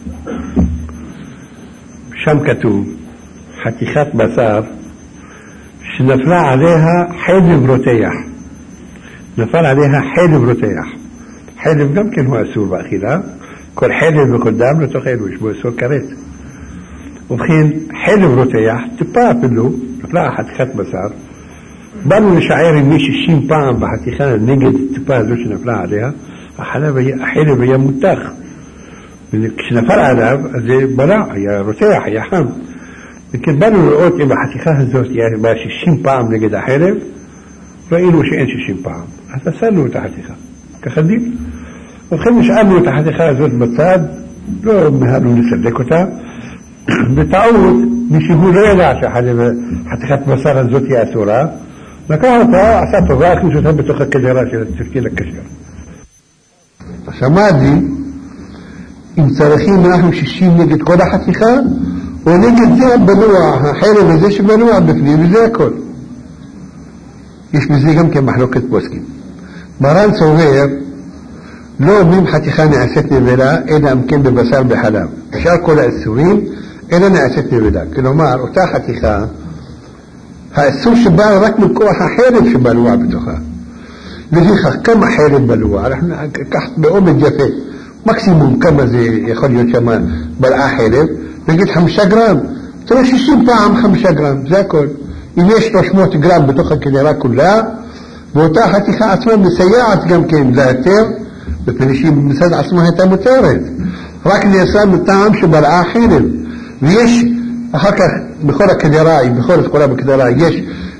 שם כתוב חתיכת בשר שנפלה עליה חלב רותח. נפל עליה חלב רותח. חלב גם כן הוא אסור באכילה. כל חלב וכל דם לתוך אלו יש בו אסור כרת. ובכן חלב רותח טיפה אפילו נפלה חתיכת בשר. באנו לשער עם מי 60 פעם בחתיכה נגד טיפה הזו שנפלה עליה. החלב היה מותח. כשנפל עליו אז זה בלע, היה רותח, היה חם. וכן באנו לראות אם החתיכה הזאת היה 60 פעם נגד החלב, ראינו שאין 60 פעם. אז אסרנו את החתיכה, ככה דין. ובכן נשארנו את החתיכה הזאת בצד, לא מהרנו לסלק אותה. בטעות, מישהו לא ידע שהחתיכת בשר הזאת היא אסורה, לקח אותה, עשה טובה, הכניס אותה בתוך הכדרה של התפקיד הכשר. שמעתי, אם צריכים אנחנו 60 נגד כל החתיכה, או נגד זה בנוע, החלב הזה שבנוע בפנים, וזה הכל. יש בזה גם כמחלוקת פוסקים. מרן סובר, לא אומרים חתיכה נעשית נבלה, אלא אם כן בבשר בחלב. שאר כל האסורים, אלא נעשית נבלה. כלומר, אותה חתיכה, האסור שבא רק מכוח החלב שבנוע בתוכה. לפיכך, כמה חלב בלוע? אנחנו ניקח בעומד יפה. מקסימום כמה זה יכול להיות שם בלעה חלב, נגיד 5 גרם. תראה 60 פעם 5 גרם, זה הכל. אם יש 300 גרם בתוך הכדרה כולה, ואותה חתיכה עצמה מסייעת גם כן להתר, בפני שהיא מצד עצמה הייתה מותרת. רק נעשה מטעם שבלעה חלב. ויש אחר כך בכל הכדרה, בכל כולה בכדרה, יש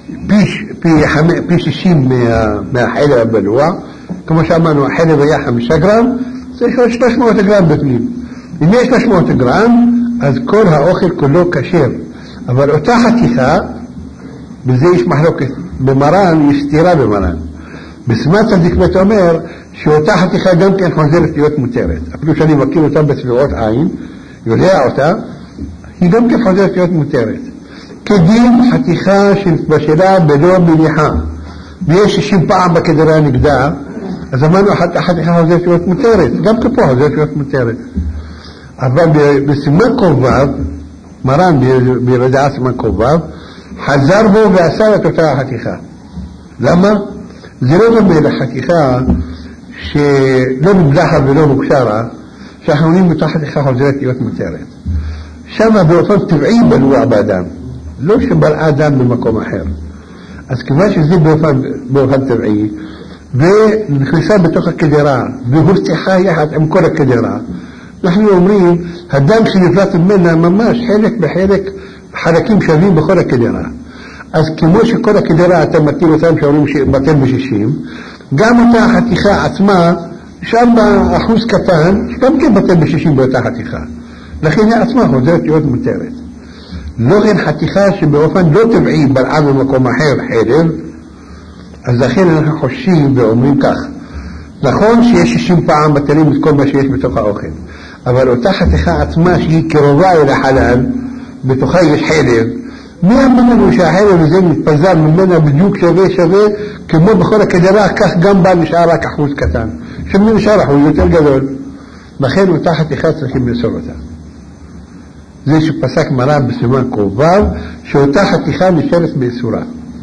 פי 60 מהחלב הבלוע. כמו שאמרנו, החלב היה 5 גרם, זה 300 גרם בפנים. אם יש 300 גרם, אז כל האוכל כולו כשר. אבל אותה חתיכה, בזה יש מחלוקת. במרן יש סתירה במרן. בסימן צדיק ב' אומר שאותה חתיכה גם כן חוזרת להיות מותרת. אפילו שאני מכיר אותה בצביעות עין, יודע אותה, היא גם כן חוזרת להיות מותרת. כדין חתיכה שנתבשלה בלא מניחה, ויש 60 פעם בכדרה נגדה, אז אמרנו החתיכה חוזרת להיות מותרת, גם כפה חוזרת להיות מותרת. אבל בסימן קובב, מרן ברדעה סימן קובב, חזר בו ואסר את אותה החתיכה. למה? זה לא דומה לחתיכה שלא מבלחה ולא מוקשרה, שאנחנו אומרים אותה חתיכה חוזרת להיות מותרת. שם באופן טבעי בלוע באדם, לא שבלעה אדם במקום אחר. אז כיוון שזה באופן טבעי, ונכנסה בתוך הכדרה, והורצחה יחד עם כל הכדרה, אנחנו אומרים, הדם שנפלט ממנה ממש חלק בחלק, חלקים שווים בכל הכדרה. אז כמו שכל הכדרה אתה מטיל אותם שאומרים שבטל ב-60, גם אותה החתיכה עצמה, שם באחוז קטן, שגם כן בטל ב-60 באותה חתיכה. לכן היא עצמה חוזרת להיות מותרת. לא כן חתיכה שבאופן לא טבעי בלעה במקום אחר חלב, אז לכן אנחנו חושבים ואומרים כך. נכון שיש 60 פעם בטלים את כל מה שיש בתוך האוכל, אבל אותה חתיכה עצמה שהיא קרובה אל החלל, בתוכה יש חלב, מי אמר לנו שהחלב הזה מתפזר ממנה בדיוק שווה כמו בכל הכדרה, כך גם בה נשאר רק אחוז קטן. שמי נשאר אחוז יותר גדול. לכן אותה חתיכה צריכים לסור אותה. זה שפסק מרן בסימן קובב, שאותה חתיכה נשארת באסורה.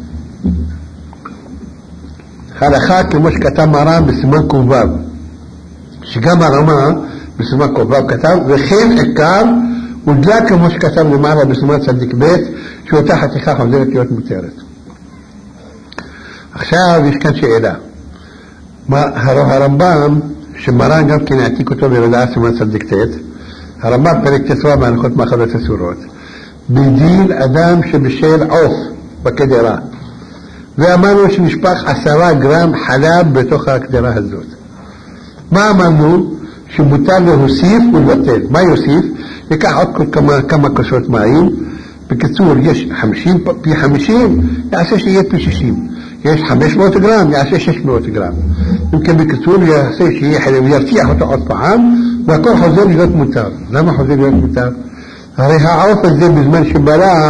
הלכה כמו שכתב מרן בסימן קובב, שגם הרמה בסימן קובב כתב, וכן עיקר הודלה כמו שכתב למעלה בסימן צדיק ב', שאותה חתיכה חוזרת להיות מותרת. עכשיו יש כאן שאלה. הרמב"ם, שמרן גם כן העתיק אותו ברדעה סימן צדיק ט', הרמב"ם פרק תסווה בהלכות מאכלות אסורות, בדין אדם שבשל עוף בכדרה, ואמרנו שנשפך 10 גרם חלב בתוך הכדרה הזאת. מה אמרנו? שמותר להוסיף ולבטל. מה יוסיף? ייקח עוד כמה כוסות מים. בקיצור, יש 50 פי 50, יעשה שיהיה פי 60. יש 500 גרם, יעשה 600 גרם. ימכן בקיצור, יעשה שיהיה חלב, ירתיח אותו עוד פעם, והכל חוזר להיות מותר. למה חוזר להיות מותר? הרי העוף הזה בזמן שבלע,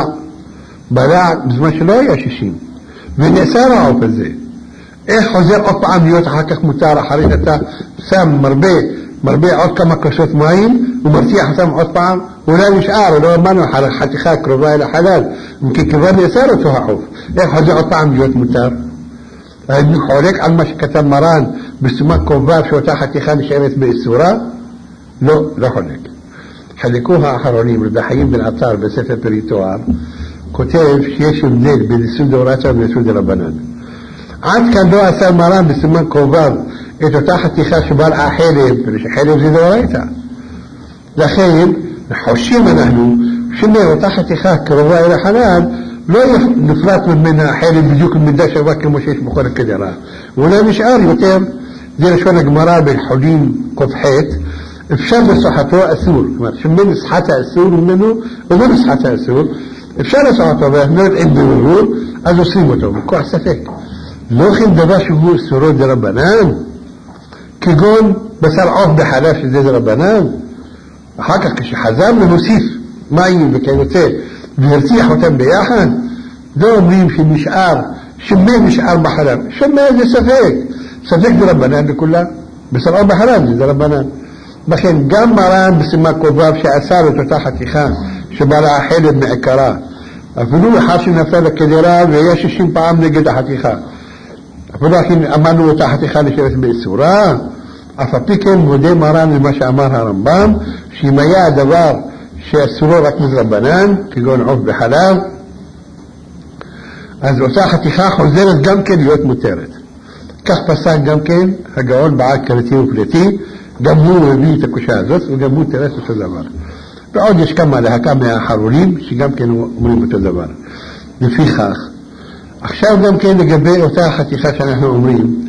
בזמן שלא היה 60. ונאסר העוף הזה. איך חוזר עוד פעם להיות אחר כך מותר, אחרי שאתה שם מרבה עוד כמה כוסות מים, ומרתיח אותם עוד פעם, אולי נשאר, לא אמרנו, חתיכה קרובה אל החלל, כי כבר נאסר אותו העוף. איך חוזר עוד פעם להיות מותר? אני חולק על מה שכתב מרן בסימן קובב שאותה חתיכה נשארת באיסורה? לא חולק. חלקו האחרונים, רבי חיים בן עטר בספר פרי תואר, כותב שיש הבדל בין איסור דאורייתא ואיסור דרבנן. עד כאן לא עשה מרן בסימן קובב את אותה חתיכה שבלעה חלב, ושחלב זה דאורייתא. לכן חושים אנחנו שמאותה חתיכה קרובה אל החלל לא נפלט ממנה חלב בדיוק במידה שווה כמו שיש בכל הקדרה, ואולי נשאר יותר. זה לשון הגמרא בחולין קופחת, אפשר לסוחתו אסור, זאת אומרת שמן נסחת האסור ממנו ולא נסחת האסור, אפשר לסוחתו ואומרת אין ברור, אז עושים אותו בכוח ספק. לא כן דבר שהוא אסורו דרבנן, כגון בשר עוף בחלב שזה דרבנן. אחר כך כשחזר להוסיף מים וכיוצא והרתיח אותם ביחד, לא אומרים שנשאר, שמה נשאר בחלב. שמה זה ספק דרבנן לכולם. בשר עוף בחלב זה דרבנן. לכן גם מרן בסימן קובב שאסר את אותה חתיכה שבלעה חלב מעיקרה, אפילו לאחר שנפל לקדרה והיה 60 פעם נגד החתיכה, אפילו לכן אמרנו אותה חתיכה נשארת באיסורה. אף על פי כן מודה מרן למה שאמר הרמב"ם, שאם היה הדבר שאסורו רק מדרבנן, כגון עוף בחלב, אז אותה חתיכה חוזרת גם כן להיות מותרת. כך פסק גם כן הגאון בעל כרתי ופלטי, גם הוא הביא את הקושה הזאת וגם הוא תרס אותו דבר. ועוד יש כמה להקה מהאחרונים שגם כן אומרים אותו דבר. לפיכך, עכשיו גם כן לגבי אותה חתיכה שאנחנו אומרים,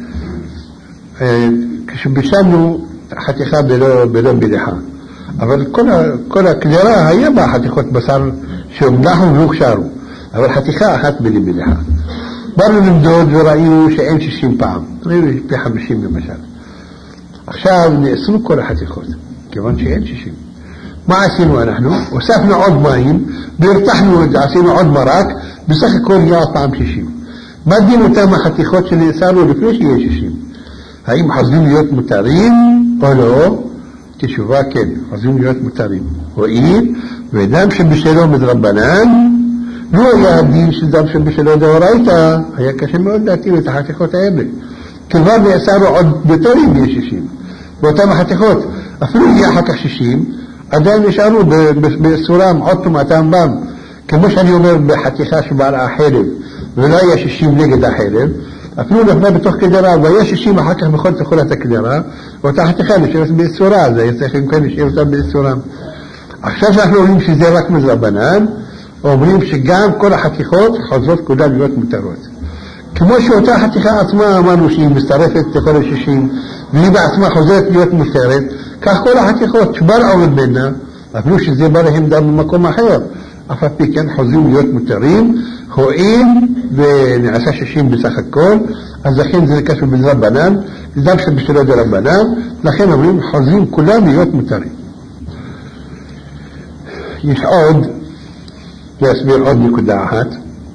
כשבישלנו חתיכה בלא בדיחה, אבל כל הקדרה היה בה חתיכות בשר שהומלחו והוכשרו, אבל חתיכה אחת בלי בדיחה. באנו למדוד וראינו שאין 60 פעם, ראינו פי 50 למשל. עכשיו נאסרו כל החתיכות, כיוון שאין 60. מה עשינו אנחנו? הוספנו עוד מים, והרתחנו את זה, עשינו עוד מרק, בסך הכל יהיה עוד פעם 60. מה דין אותם החתיכות שנאסרנו לפני שיהיה 60? האם חוזרים להיות מותרים או לא? תשובה כן, חוזרים להיות מותרים. הואיל ואדם שבשלו מדרבנן, לא היה הדין שדם שבשלו דאורייתא, היה קשה מאוד להתאים את החתיכות האלה. כבר נאסרו עוד בתורים יהיה 60. באותם החתיכות, אפילו יהיה אחר כך 60, עדיין נשארו בסורם עוד תומעתם בם. כמו שאני אומר בחתיכה שבעלה החלב, ולא היה 60 נגד החלב, אפילו נפלה בתוך קדרה, והיה 60 אחר כך בכל תכולת הקדרה, ואותה חתיכה נשארת באסורה, זה יצטרך אם כן נשאר אותה באסורם. עכשיו שאנחנו אומרים שזה רק מדרבנן, אומרים שגם כל החתיכות חוזרות כולן להיות מותרות. כמו שאותה חתיכה עצמה אמרנו שהיא מצטרפת לכל ה-60, והיא בעצמה חוזרת להיות מותרת, כך כל החתיכות שבלעו ממנה, אפילו שזה בא להם דם במקום אחר, אף על פי כן חוזרים להיות מותרים, הואיל ונעשה 60 בסך הכל, אז לכן זה קשור בדרבנן, זה דם שבשלו דרבנן, לכן אומרים חוזרים כולם להיות מותרים. יש עוד, להסביר עוד נקודה אחת.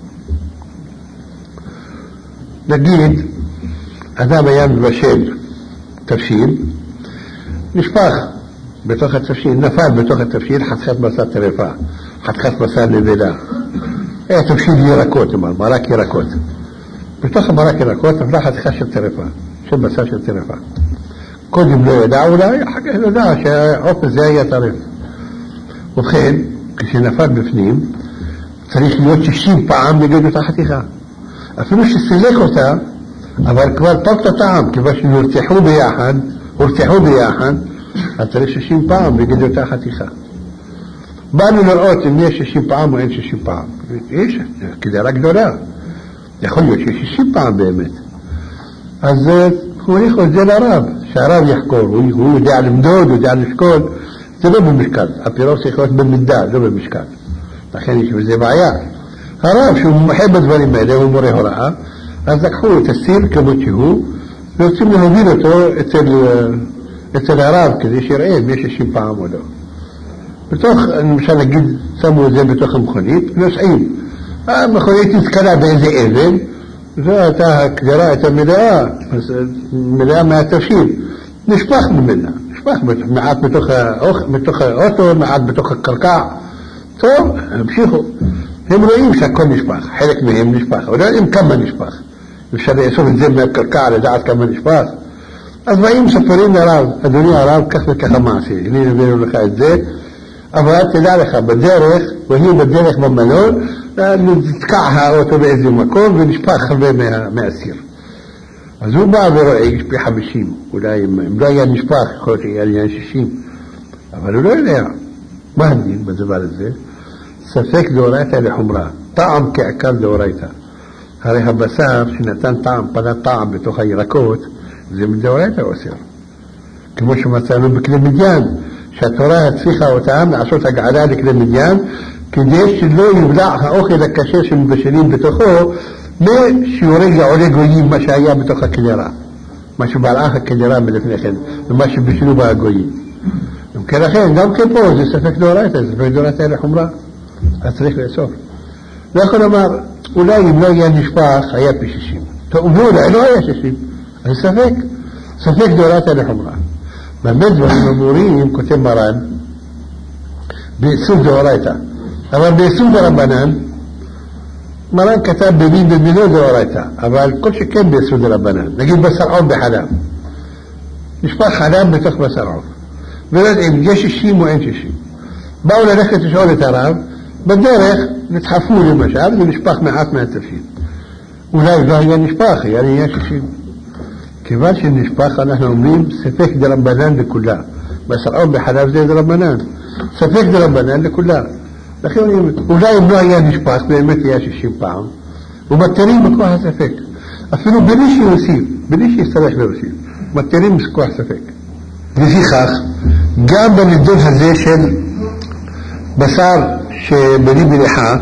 נגיד, אדם היה מבשל תבשיל, נשפך בתוך התבשיל, נפל בתוך התבשיל חתיכת בשר טרפה, חתיכת בשר נבלה. היה תבשיל ירקות, מרק ירקות. בתוך המרק ירקות נפלה חתיכה של טרפה, של בשר של טרפה. קודם לא ידע אולי, אחר כך ידע שהעוף הזה היה טרף. ובכן, כשנפל בפנים, צריך להיות 60 פעם נגד אותה חתיכה. אפילו שסילק אותה, אבל כבר טוב את הטעם, כיוון שנרתחו ביחד, אז צריך 60 פעם נגד אותה חתיכה. באנו לראות אם יש 60 פעם או אין 60 פעם. יש, קדרה גדולה. יכול להיות שיש 60 פעם באמת. אז הוא הוליך את זה לרב, שהרב יחקור, הוא יודע למדוד, הוא יודע לשקול, זה לא במשקל, הפירות צריך להיות במידה, לא במשקל. לכן יש בזה בעיה. הרב שהוא מומחה בדברים האלה, הוא מורה הוראה, אז לקחו את הסיר כמות שהוא, ורוצים להוביל אותו אצל הרב, כדי שיראה אם יש 60 פעם או לא. בתוך, למשל נגיד, שמו את זה בתוך המכונית, ונוסעים. המכונית נתקלה באיזה אבן, זו הייתה הקדרה, הייתה מלאה מהתבשיל. נשפך ממנה, נשפך מעט בתוך האוטו, מעט בתוך הקרקע. טוב, המשיכו. הם רואים שהכל נשפך, חלק מהם נשפך, אבל לא יודעים כמה נשפך. אפשר לאסוף את זה מהקרקע לדעת כמה נשפך. אז באים מספרים לרב, אדוני הרב, כך וככה מעשי, הנה נביא לך את זה, אבל תדע לך, בדרך, והיא בדרך במלון, נתקע האוטו באיזה מקום ונשפך הרבה מהסיר. אז הוא בא ורואה, יש פי 50, אולי אם לא היה נשפך, יכול להיות היה 60, אבל הוא לא יודע. מה הדין בדבר הזה? ספק דאורייתא לחומרה, טעם כעיקר דאורייתא. הרי הבשר שנתן טעם, פנה טעם בתוך הירקות, זה מדאורייתא אוסר. כמו שמצאנו בכלי מדיין, שהתורה הצריכה אותם לעשות הגעלה לכלי מדיין, כדי שלא יבלע האוכל הקשה שמבשלים בתוכו, משיעורי גאולי גויים, מה שהיה בתוך הכנרה. מה שבלעה הכנרה מלפני כן, ומה שבשלו בה הגויים. וכן לכן, גם כן פה, זה ספק דאורייתא, זה ספק דאורייתא לחומרה. אז צריך לאסוף. ואיך לומר, אולי אם לא היה נשפך, היה פי 60. טוב, ואולי לא היה 60. אז ספק דאורייתא לחומרה. באמת דברים אמורים, כותב מרן, באיסור דאורייתא. אבל באיסור דרבנן, מרן כתב במין במינו דאורייתא, אבל כל שכן באיסור דרבנן. נגיד בשר עוף בחלב. נשפך חלב בתוך בשר עוף. ולא יודעים, יש 60 או אין 60. באו ללכת לשאול את הרב, בדרך נדחפו למשל ונשפך מעט מהתבשיל. אולי לא היה נשפך, היה 60. כיוון שנשפך אנחנו אומרים ספק דרבנן לכולה. בשר עוף בחלב זה דרבנן. ספק דרבנן לכולה. לכן אומרים, אולי אם לא היה נשפך, באמת היה 60 פעם, ומתירים בכוח הספק. אפילו בלי שיוסיף, בלי שיצטרך להוסיף, מתירים בכוח ספק. לפיכך, גם בנידון הזה של בשר שבלי מליחה,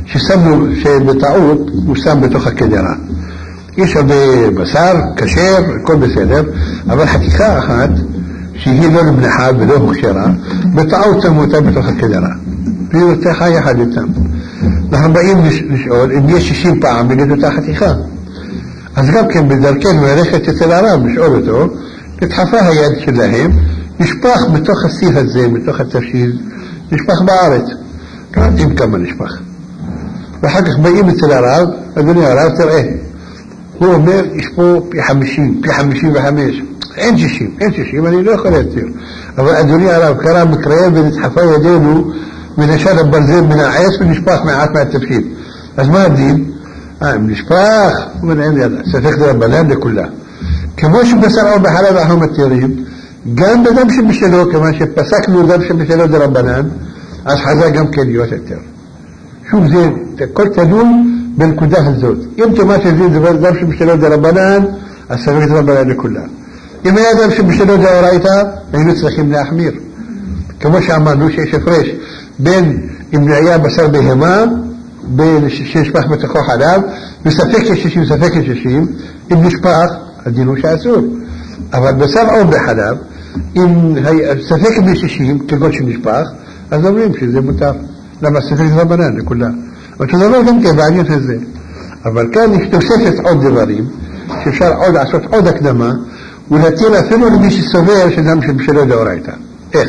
שבטעות הוא שם בתוך הכדרה. יש הרבה בשר, כשר, הכל בסדר, אבל חתיכה אחת, שהיא לא למלחה ולא הוכשרה, בטעות שמו אותה בתוך הכדרה. והיא רוצה חי יחד איתם. אנחנו באים לשאול אם יש 60 פעם בגלל אותה חתיכה. אז גם כן בדרכנו ללכת אצל הרב, לשאול אותו, נדחפה היד שלהם, נשפך בתוך הסיר הזה, בתוך התבשיל, נשפך בארץ. לא יודעים כמה נשפך. ואחר כך באים אצל הרב, אדוני הרב, תראה. הוא אומר, יש פה פי 50, פי 55. אין 60, אני לא יכול להציר. אבל אדוני הרב, קרא מקרה ונדחפה ידינו, ונשאר הברזל מן העץ ונשפך מעט מהתבשיל. אז מה הדין? אם נשפך, ספק דרבנן לכולה. כמו שבשר עוף בחלב אנחנו מתירים, גם בדם שבשלו, כיוון שפסקנו דם שבשלו דרבנן, אז חזר גם כן להיות יותר. שוב, זה כל תדון בנקודה הזאת. אם תאמר שזה דם שבשלו דרבנן, אז ספק דרבנן לכולה. אם היה דם שבשלו דאורייתא, היינו צריכים להחמיר. כמו שאמרנו שיש הפרש בין אם היה בשר בהמה, בין שנשפך בתוכו חלב, וספק יש 60, ספק יש 60, אם נשפך, הדין הוא שאסור. אבל בשר עוף בחלב, אם ספק ב-60, כגון שנשפך, אז אומרים שזה מותר. למה ספק דרבנן לכולה. אותו דבר גם כן בעניין הזה. אבל כאן יש תוספת עוד דברים, שאפשר עוד לעשות עוד הקדמה, ולהטיל אפילו למי שסובר שדם שבשלו דאורייתא. איך?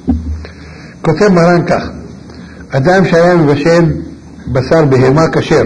כותב מרן כך, אדם שהיה מבשל בשר בהמה כשר,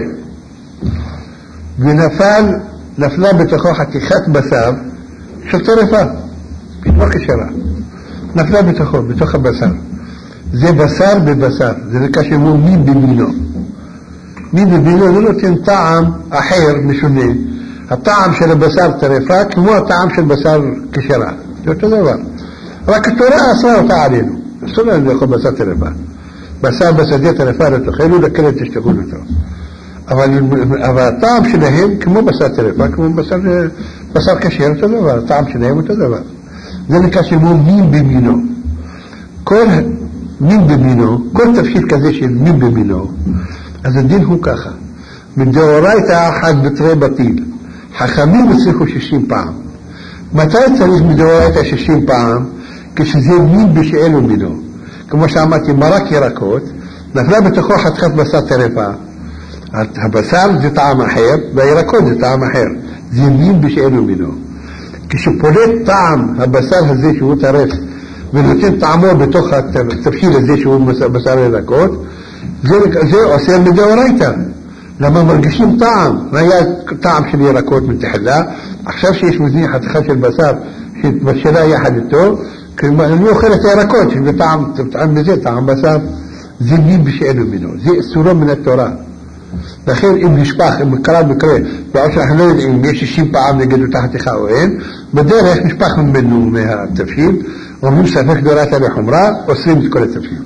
ונפלה בתוכו חתיכת בשר של טרפה, לא כשרה, נפלה בתוך הבשר. זה בשר בבשר, זה נקרא שמו מין במינו. מין במינו לא נותן טעם אחר משונה. הטעם של הבשר טרפה כמו הטעם של בשר כשרה, זה אותו דבר. רק התורה אסרה אותה עלינו. אסור לנו לאכול בשר טרפה. בשר בשדה טרפה לא תאכלו, לכלב תשתגעו אותו. אבל הטעם שלהם כמו בשר טרפה, כמו בשר כשר, אותו דבר. הטעם שלהם אותו דבר. זה נקרא שמו מין במינו. כל מין במינו, כל תבשיל כזה של מין במינו, אז הדין הוא ככה. מדאורייתא אחת בתרי בטיל. חכמים הצליחו 60 פעם. מתי צריך מדאורייתא 60 פעם? כשזה מין בשאלו מינו. כמו שאמרתי, מרק ירקות, נפלה בתוכו חתיכת בשר טרפה. הבשר זה טעם אחר, והירקות זה טעם אחר. זה מין בשאלו מינו. כשפולט טעם הבשר הזה שהוא טרף, ונותן טעמו בתוך התבשיל הזה שהוא בשר ירקות, זה עושה מדאורייתא. למה מרגישים טעם? היה טעם של ירקות מתחילה, עכשיו שיש מזניח חתיכה של בשר שהתבשלה יחד איתו, אני אוכל את הירקות, שזה טעם בזה, טעם בשר, זה מין בשאלו מינו, זה איסורו מן התורה. לכן אם נשפך, אם קרה מקרה, בעוד שאנחנו לא יודעים אם יש 60 פעם נגד אותה חתיכה או אין, בדרך נשפך ממנו מהתבשיל, אומרים ספק דאורייתא לחומרה, אוסרים את כל התבשיל.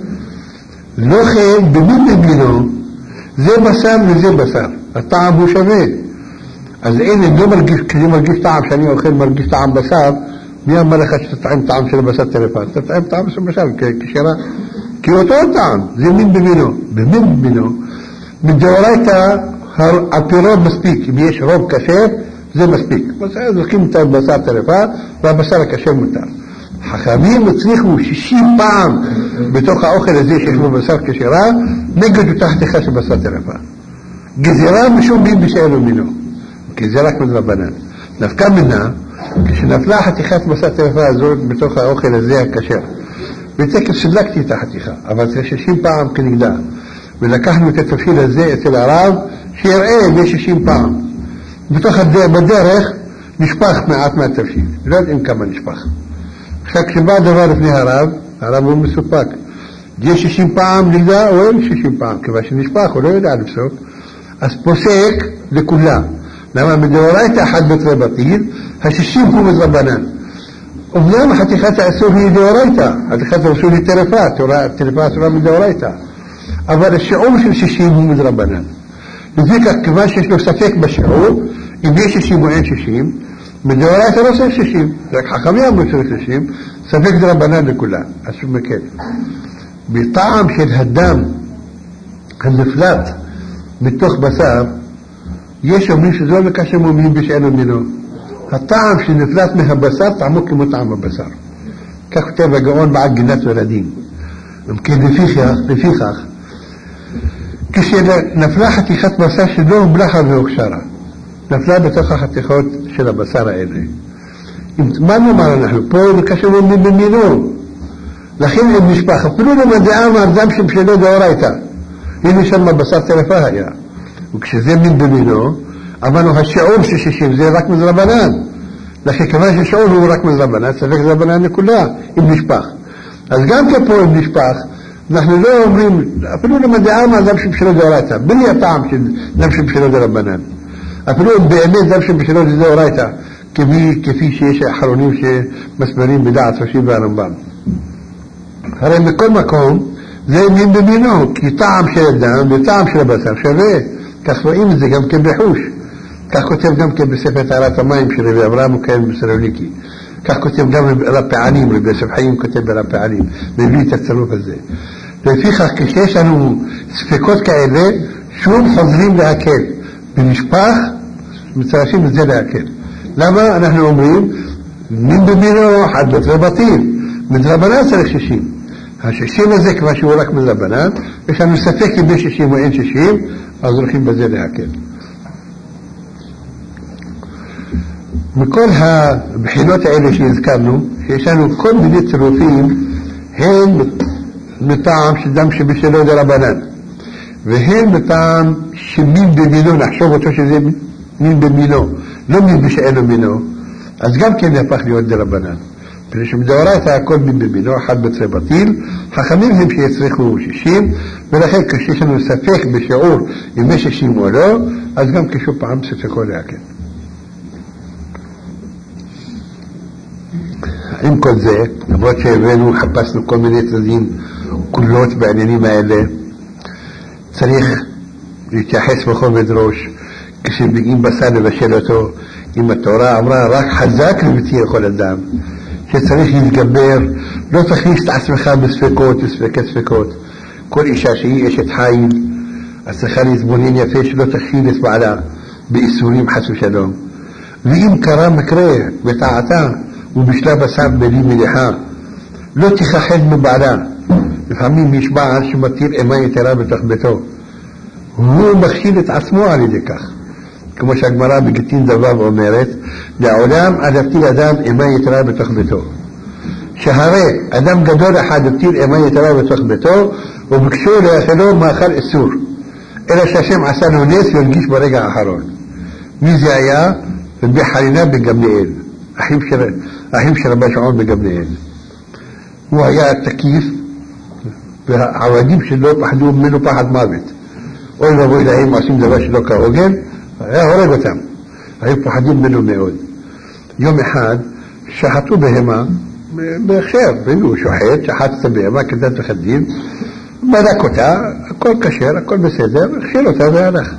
לא כן, במין במינו, זה בשר וזה בשר, הטעם הוא שווה. אז אין, אני לא מרגיש, כשאני מרגיש טעם שאני אוכל מרגיש טעם בשר, מי אמר לך שתטעם טעם של בשר טרפה? תטעם טעם של בשר כשרה, כי אותו טעם, זה מין במינו. במין במינו, מדאורייתא הפירות מספיק, אם יש רוב כשר, זה מספיק. אז לוקחים את הבשר טרפה, והבשר הכשר מותר. חכמים הצליחו 60 פעם בתוך האוכל הזה שיש בו בשר כשרה, נגד אותה חתיכה של בשר טרפה. גזירה משום מין בשאלו מינו, כי זה רק מדרבנן. נפקא מינה, כשנפלה חתיכת בשר טרפה הזאת בתוך האוכל הזה הכשר, בצקר סלקתי את החתיכה, אבל צריך 60 פעם כנגדה, ולקחנו את התבשיל הזה אצל הרב, שיראה אם יש 60 פעם. בדרך נשפך מעט מהתבשיל, לא יודעים כמה נשפך. עכשיו כשבא הדבר לפני הרב הוא מסופק. יש 60 פעם נגדה או אין 60 פעם, כיוון שנשפך, הוא לא יודע לפסוק, אז פוסק לכולה. למה מדאורייתא אחת בתרי בטיל, ה-60 הוא מדרבנן. אומנם חתיכת האסור היא דאורייתא, חתיכת האסור היא טרפה אסורה מדאורייתא, אבל השיעור של 60 הוא מדרבנן. לפי כך, כיוון שיש לו ספק בשיעור, אם יש 60 או אין 60, מדאורייתא לא צריך 60, רק חכמים אמרו צריך 60, ספק דרבנן לכולה, אז הוא מקל. בטעם של הדם הנפלט מתוך בשר, יש אומרים שזו לקשר מומין בשאלו מינו. הטעם שנפלט מהבשר טעמו כמו טעם הבשר. כך כותב הגאון בעל גינת ורדים. לפיכך, כשנפלה חתיכת בשר שלא הומלחה והוכשרה, נפלה בתוך החתיכות של הבשר האלה. מה נאמר אנחנו? פה לקשר מומין במינו. לכן אם נשפך, אפילו למדעה מהדם שבשלו דאורייתא. הנה שם הבשר טרפה היה. וכשזה מין במינו, אמרנו השיעור של 60 זה רק מזרבנן. לכן כיוון ששיעור הוא רק מזרבנן, ספק זרבנן לכולה, אם נשפך. אז גם כפה אם נשפך, אנחנו לא אומרים, אפילו למדעה מהדם שבשלו דאורייתא, בלי הטעם של דם שבשלו דרבנן. אפילו אם באמת דם שבשלו דאורייתא, כפי שיש האחרונים שמסברים בדעת רש"י והרמב"ם. הרי מכל מקום זה מין במינו, כי טעם של הדם וטעם של הבשר שווה. כך רואים את זה גם כן בחוש. כך כותב גם כן בספר טהרת המים של רבי אברהם וכהן בסלוניקי. כך כותב גם רבי פעלים, רבי יוסף חיים כותב ברבי פעלים, מביא את הצירוף הזה. לפיכך כשיש לנו ספקות כאלה, שוב חוזרים להקל. במשפח מצרשים את זה להקל. למה אנחנו אומרים? מין במינו, חד בתרי בטיל. מדרבנן צריך 60. ה-60 הזה כבר שהוא רק מדרבנן, יש לנו ספק אם יש 60 או אין 60, אז הולכים בזה להקל. מכל הבחינות האלה שהזכרנו, שיש לנו כל מיני צירופים, הן מטעם שדם שבשלו דרבנן, והן מטעם שמין במינו, נחשוב אותו שזה מין במינו, לא מין בשאינו מינו, אז גם כן יהפך להיות דרבנן. מפני שמדאורייתא הכל מין במינו, אחד בתרי בטיל, חכמים הם שיצריכו 60, ולכן כשיש לנו ספק בשיעור אם יש 60 או לא, אז גם כשוב פעם ספקו להקל. עם כל זה, למרות שהבאנו, חפשנו כל מיני צדדים כולות בעניינים האלה, צריך להתייחס בכובד ראש, כשמגיעים בשר לבשל אותו, אם התורה אמרה רק חזק לביתי יכול אדם, שצריך להתגבר, לא תכניס את עצמך בספקות וספקות. כל אישה שהיא אשת חיל, אז צריכה להתבונן יפה שלא תכיל את בעלה באיסורים חס ושלום. ואם קרה מקרה וטעתה ובשלב בשר בלי מליחה, לא תכחד מבעלה. לפעמים יש בעל שמטיל אימה יתרה בתוך ביתו, הוא מכיל את עצמו על ידי כך, כמו שהגמרא בגיטין דבב אומרת, לעולם אל יטיל אדם אימה יתרה בתוך ביתו. שהרי אדם גדול אחד יטיל אימה יתרה בתוך ביתו וביקשו לאכלו מאכל איסור, אלא שהשם עשה לו נס והרגיש ברגע האחרון. מי זה היה? רבי חנינא בן גמליאל, אחיו של רבי שמעון בן גמליאל. הוא היה תקיף והעבדים שלו פחדו ממנו פחד מוות. אוי ואבוי להם עושים דבר שלא כהוגן, היה הורג אותם, היו פחדים ממנו מאוד. יום אחד שחטו בהמה בהכשר, והוא שחט את הבהמה כדת וכדין, בדק אותה, הכל כשר, הכל בסדר, הכשיל אותה והלך.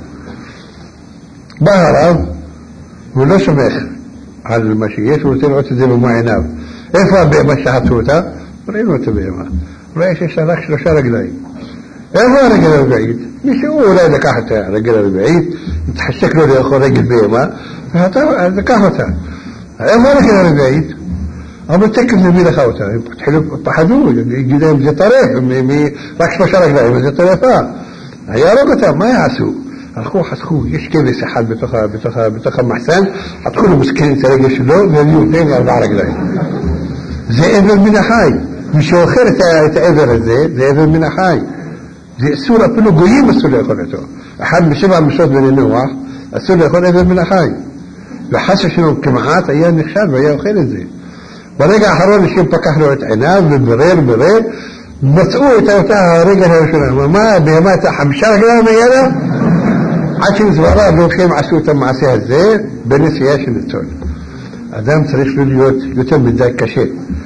בא הרב, הוא לא סומך על מה שיש, הוא רוצה לראות את זה במו עיניו. איפה הבהמה שחטו אותה? ראינו את הבהמה, רואה שיש לה רק 3 רגליים. איפה הרגל הרביעית? מישהו אולי לקח את הרגל הרביעית, התחשק לו לאכול רגל בהמה, אז לקח אותה. איפה הרגל הרביעית? אבל תקף למי לך אותה, הם פחדו, יגידו להם זה טרף, רק 3 רגליים, זה טרפה. היה הרוג אותם, מה יעשו? הלכו, חסכו, יש כבש אחד בתוך המחסן, חתכו לו מסכן את הרגל שלו, והביאו 4 רגליים. זה עבר מן החי. מי שאוכל את העבר הזה, זה עבר מן החי. זה אסור, אפילו גויים אסור לאכול אותו. אחד מ7 מצוות בני נוח, אסור לאכול עבר מן החי. וחס ושלום כמעט היה נחשב והיה אוכל את זה. ברגע האחרון השם פקח לו את עיניו וברר, מצאו את אותה הרגל הראשונה. מה, בהמה את 5 רגליים היה לה? עד שמזברה שהם עשו את המעשה הזה בנסיעה של ניצול. אדם צריך להיות יותר מדי קשה.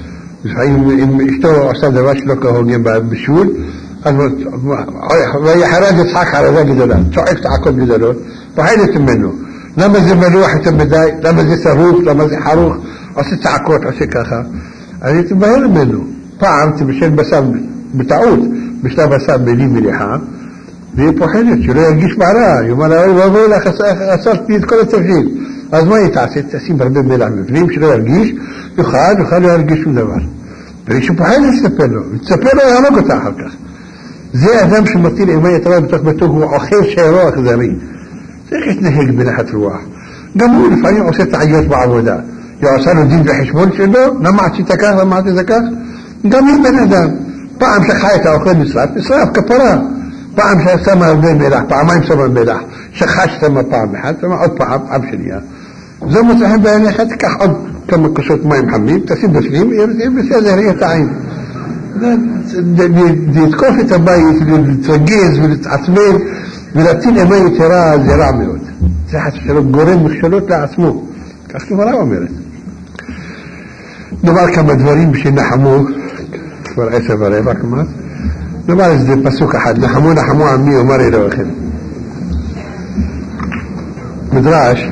אם אשתו עושה דבר שלא כהוגן בבישול, ויחרד יצחק על זה גדולה, צועק צעקות גדולות, פחדת ממנו. למה זה מלוח יותר מדי? למה זה שרוף? למה זה חרוך? עושה צעקות, עושה ככה. אני תבהר ממנו. פעם תבשל בשר בטעות, בשלב בשר בלי מליחה, והיא פוחדת שלא ירגיש בעלה. היא אומרת, אוי ואבוי לך, עצרתי את כל התבשיל. אז מה היא תעשה? תשים הרבה מלח בפנים, שלא ירגיש, יוכל לא ירגיש שום דבר. והיא שפוחדת לספר לו, ותספר לו יעלוג אותה אחר כך. זה אדם שמטיל אימה יתרה בתוך ביתו, הוא אוכל שערו אכזרי. צריך להתנהג בנחת רוח. גם הוא לפעמים עושה טעויות בעבודה. יעשה לו דין וחשבון שלו, למה עשית כך, למה עשית כך? גם היא בן אדם. פעם שכחה את האוכל נשרף כפרה. פעם ששמה הרבה מלח, פעמיים שמה מלח. שכחה ששמה פעם אחת, שמה עוד פעם שנייה. זו מצחם בעיניך, תיקח עוד כמה כוסות מים חמים, תשים בפנים, יהיה בסדר, יהיה טעים. לתקוף את הבית, להתרגז ולהתעצבן ולהטיל אימה יתרה, זה רע מאוד. זה חסר גורם מכשלות לעצמו. כך כמרה אומרת. נאמר כמה דברים שנחמו, כבר 10:15 כמעט. נאמר איזה פסוק אחד, נחמו עמי אומר אלוהיכם. מדרש,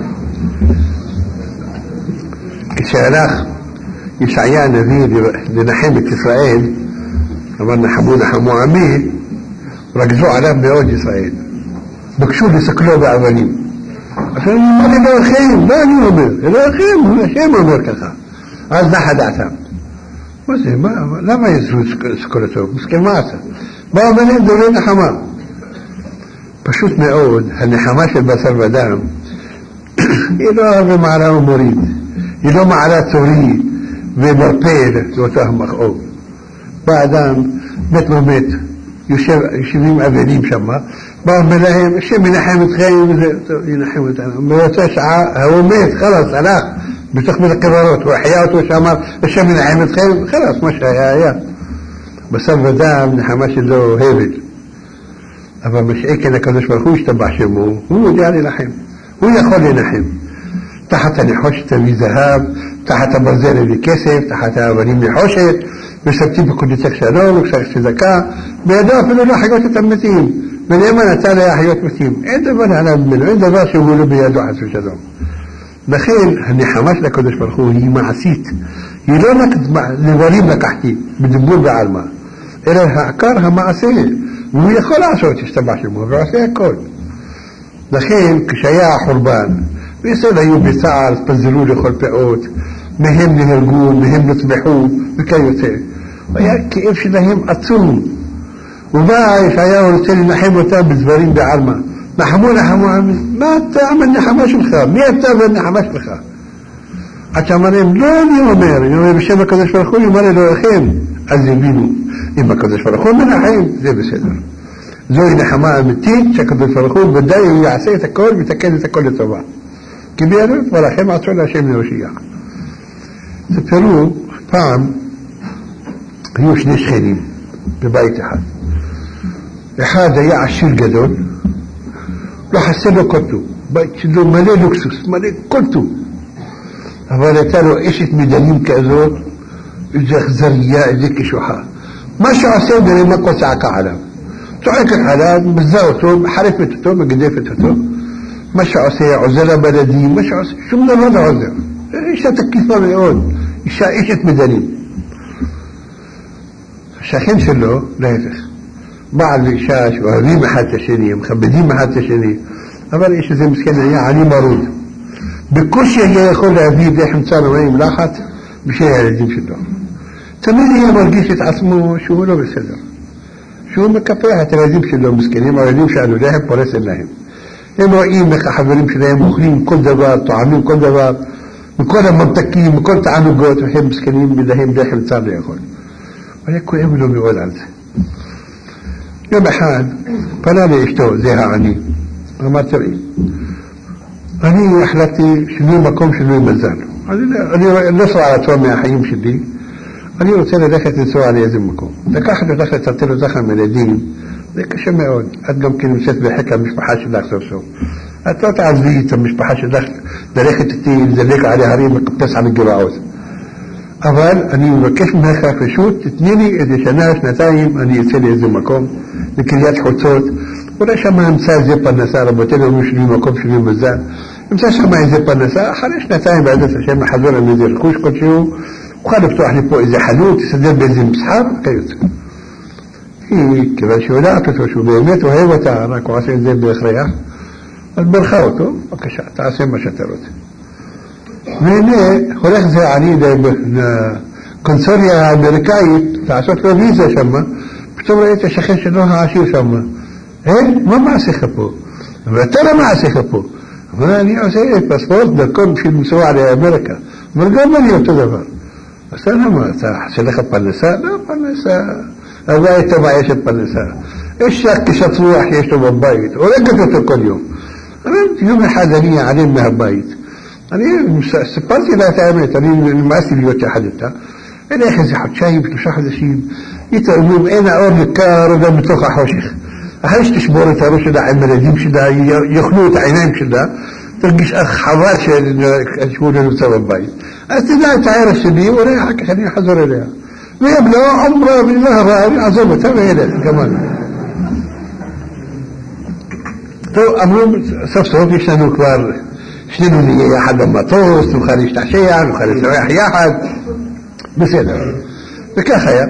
כשהלך ישעיה הנביא לנחם את ישראל, אמר נחמו עמי, רגזו עליו מאוד ישראל. בקשו לסכלו באבנים. אז אני אומר אלוהיכם, לא אני אומר, אלוהיכם, השם אומר ככה. אז נחה דעתם. מה זה? למה יזרו סכולתו? מסכן מה עשה? מה אומר להם דורי נחמה? פשוט מאוד, הנחמה של בשר ודם, היא לא הרבה מעלה ומוריד. היא לא מעלה צורי ומרפד לאותו המכאוב. בא אדם, מת ומת, יושבים אבנים שם, בא אומר להם, השם ינחם אתכם, ינחם אותנו. באותה שעה, הוא מת, חלס, הלך, בתוך בין הקברות, הוא החיה אותו שאמר, השם ינחם אתכם, חלס, מה שהיה. בשר ודם, נחמה שלו הבל. אבל משעיקן הקדוש ברוך הוא השתבח שמו, הוא יודע לנחם, הוא יכול לנחם. תחת הנחושת מזהב, תחת הברזל מכסף, תחת האבנים נחושת, ושבתי בקודשך שלום, וקשך צדקה, בידו אפילו לא חיות את המתים, ונאמן נתן להחיות מתים. אין דבר עליו ממנו, אין דבר שהוא לא בידו חס ושלום. לכן הנחמה של הקדוש ברוך הוא היא מעשית, היא לא רק דברים לקחתי בדיבור בעלמא, אלא העיקר המעשה, והוא יכול לעשות השתבח שמו ועושה הכל. לכן כשהיה החורבן וישראל היו בצער, פזרו לכל פאות, מהם נהרגו, מהם נטבחו וכיוצא, היה כאב שלהם עצום, ובא ישעיהו רוצה לנחם אותם בדברים בעלמא, נחמו מה טעם הנחמה שלך? מי אתה והנחמה שלך? עד שאמרם, לא אני אומר בשם הקדוש ברוך הוא, יאמר אלוהיכם, אז יבינו, אם הקדוש ברוך הוא מנחם, זה בסדר. זוהי נחמה אמיתית שהקדוש ברוך הוא ודאי הוא יעשה את הכל ויתקן את הכל לטובה. כי ביאלות ולכם עצו להשם להושיע. ספרו, פעם היו שני שכנים בבית אחד. אחד היה עשיר גדול, לא חסר לו קוטו, בית שלו מלא לוקסוס, מלא קוטו, אבל הייתה לו אשת מדנים כזאת, איזה אכזריה, איזה קשוחה. מה שעושה ברמה צעקה עליו, צועקת עליו, מזזה אותו, מחרפת אותו, מגדפת אותו. מה שעושה עוזר לבלדים, מה שעושה שום דבר לא עוזר. אישה תקיפה מאוד, אישה אשת מדנים. השכן שלו להפך, בעל ואישה שאוהבים אחד את השני, מכבדים אחד את השני, אבל איש הזה מסכן היה עני מרוד, בקושי היה יכול להביא לחם צר ומים לחץ בשביל הילדים שלו. תמיד היה מרגיש את עצמו שהוא לא בסדר, שהוא מקפח את הילדים שלו מסכנים, הילדים שלנו לחם פורס להם, הם רואים איך החברים שלהם אוכלים כל דבר, טועמים כל דבר, מכל הממתקים, מכל תענוגות, והם מסכנים בלהם לחם צר לאכול. והיה כואב לו מאוד על זה. יום אחד פנה לאשתו, זה העני, אמר תראי, אני החלטתי שינוי מקום, שינוי מזל, אני לא שבע רצון מהחיים שלי, אני רוצה ללכת לנסוע לאיזה מקום, לקחת אותך לטלטל אותך מילדים, זה קשה מאוד, את גם כן נמצאת בחיק המשפחה שלך סוף סוף, את לא תעזבי את המשפחה שלך ללכת איתי, לדלק על ההרים ולקפץ על הגבעות, אבל אני מבקש ממך פשוט, תתני לי איזה שנה, שנתיים, אני אצא לאיזה מקום, לקריית חוצות, אולי שם אמצא איזה פרנסה, רבותינו אומרים שלי מקום שלי מזל, אמצא שם איזה פרנסה, אחרי שנתיים בעדת השם לחזור עם איזה רכוש כלשהו, אוכל לפתוח לי פה איזה חנות, תסדר באיזה מסחר, כיוצא. כיוון שהודעת אותו שהוא באמת אוהב אותה, רק הוא עושה את זה בהכרח, אז ברכה אותו, בבקשה, תעשה מה שאתה רוצה. והנה, הולך זה עני לקונסוליה האמריקאית, לעשות לו ויזה שם, פתאום ראית השכן שלו העשיר שם. מה מעשיך פה? אבל אתה לא מעשיך פה. אבל אני עושה פספורט דרכון בשביל לנסוע לאמריקה. אבל גם אני אותו דבר. אז אתה למה? אתה עושה לך פרנסה? לא פרנסה. אבל הייתה בעיה של פרנסה. יש כשפרוח יש לו בבית, הורגת אותו כל יום. אבל יום אחד אני אעלם מהבית. אני סיפרתי לה את האמת, אני נמאסתי להיות יחד איתה. אלך איזה חודשיים, 3 חודשים, יתאומם, אין האור ניכר גם בתוך החושך. אחרי שתשבור את הראש שלה עם הילדים שלה, יאכלו את העיניים שלה, תרגיש חבל שהוא לא נמצא בבית. אז תדע את הערך שלי, ואולי אחר כך אני אחזור אליה. והם לא עמרה ולהרה, אני אעזוב אותה ואלך, כמובן. טוב, אמרו, סוף סוף יש לנו כבר, שנינו נהיה יחד במטוס, נוכל להשתעשע, נוכל לשוחח יחד, בסדר. וכך היה.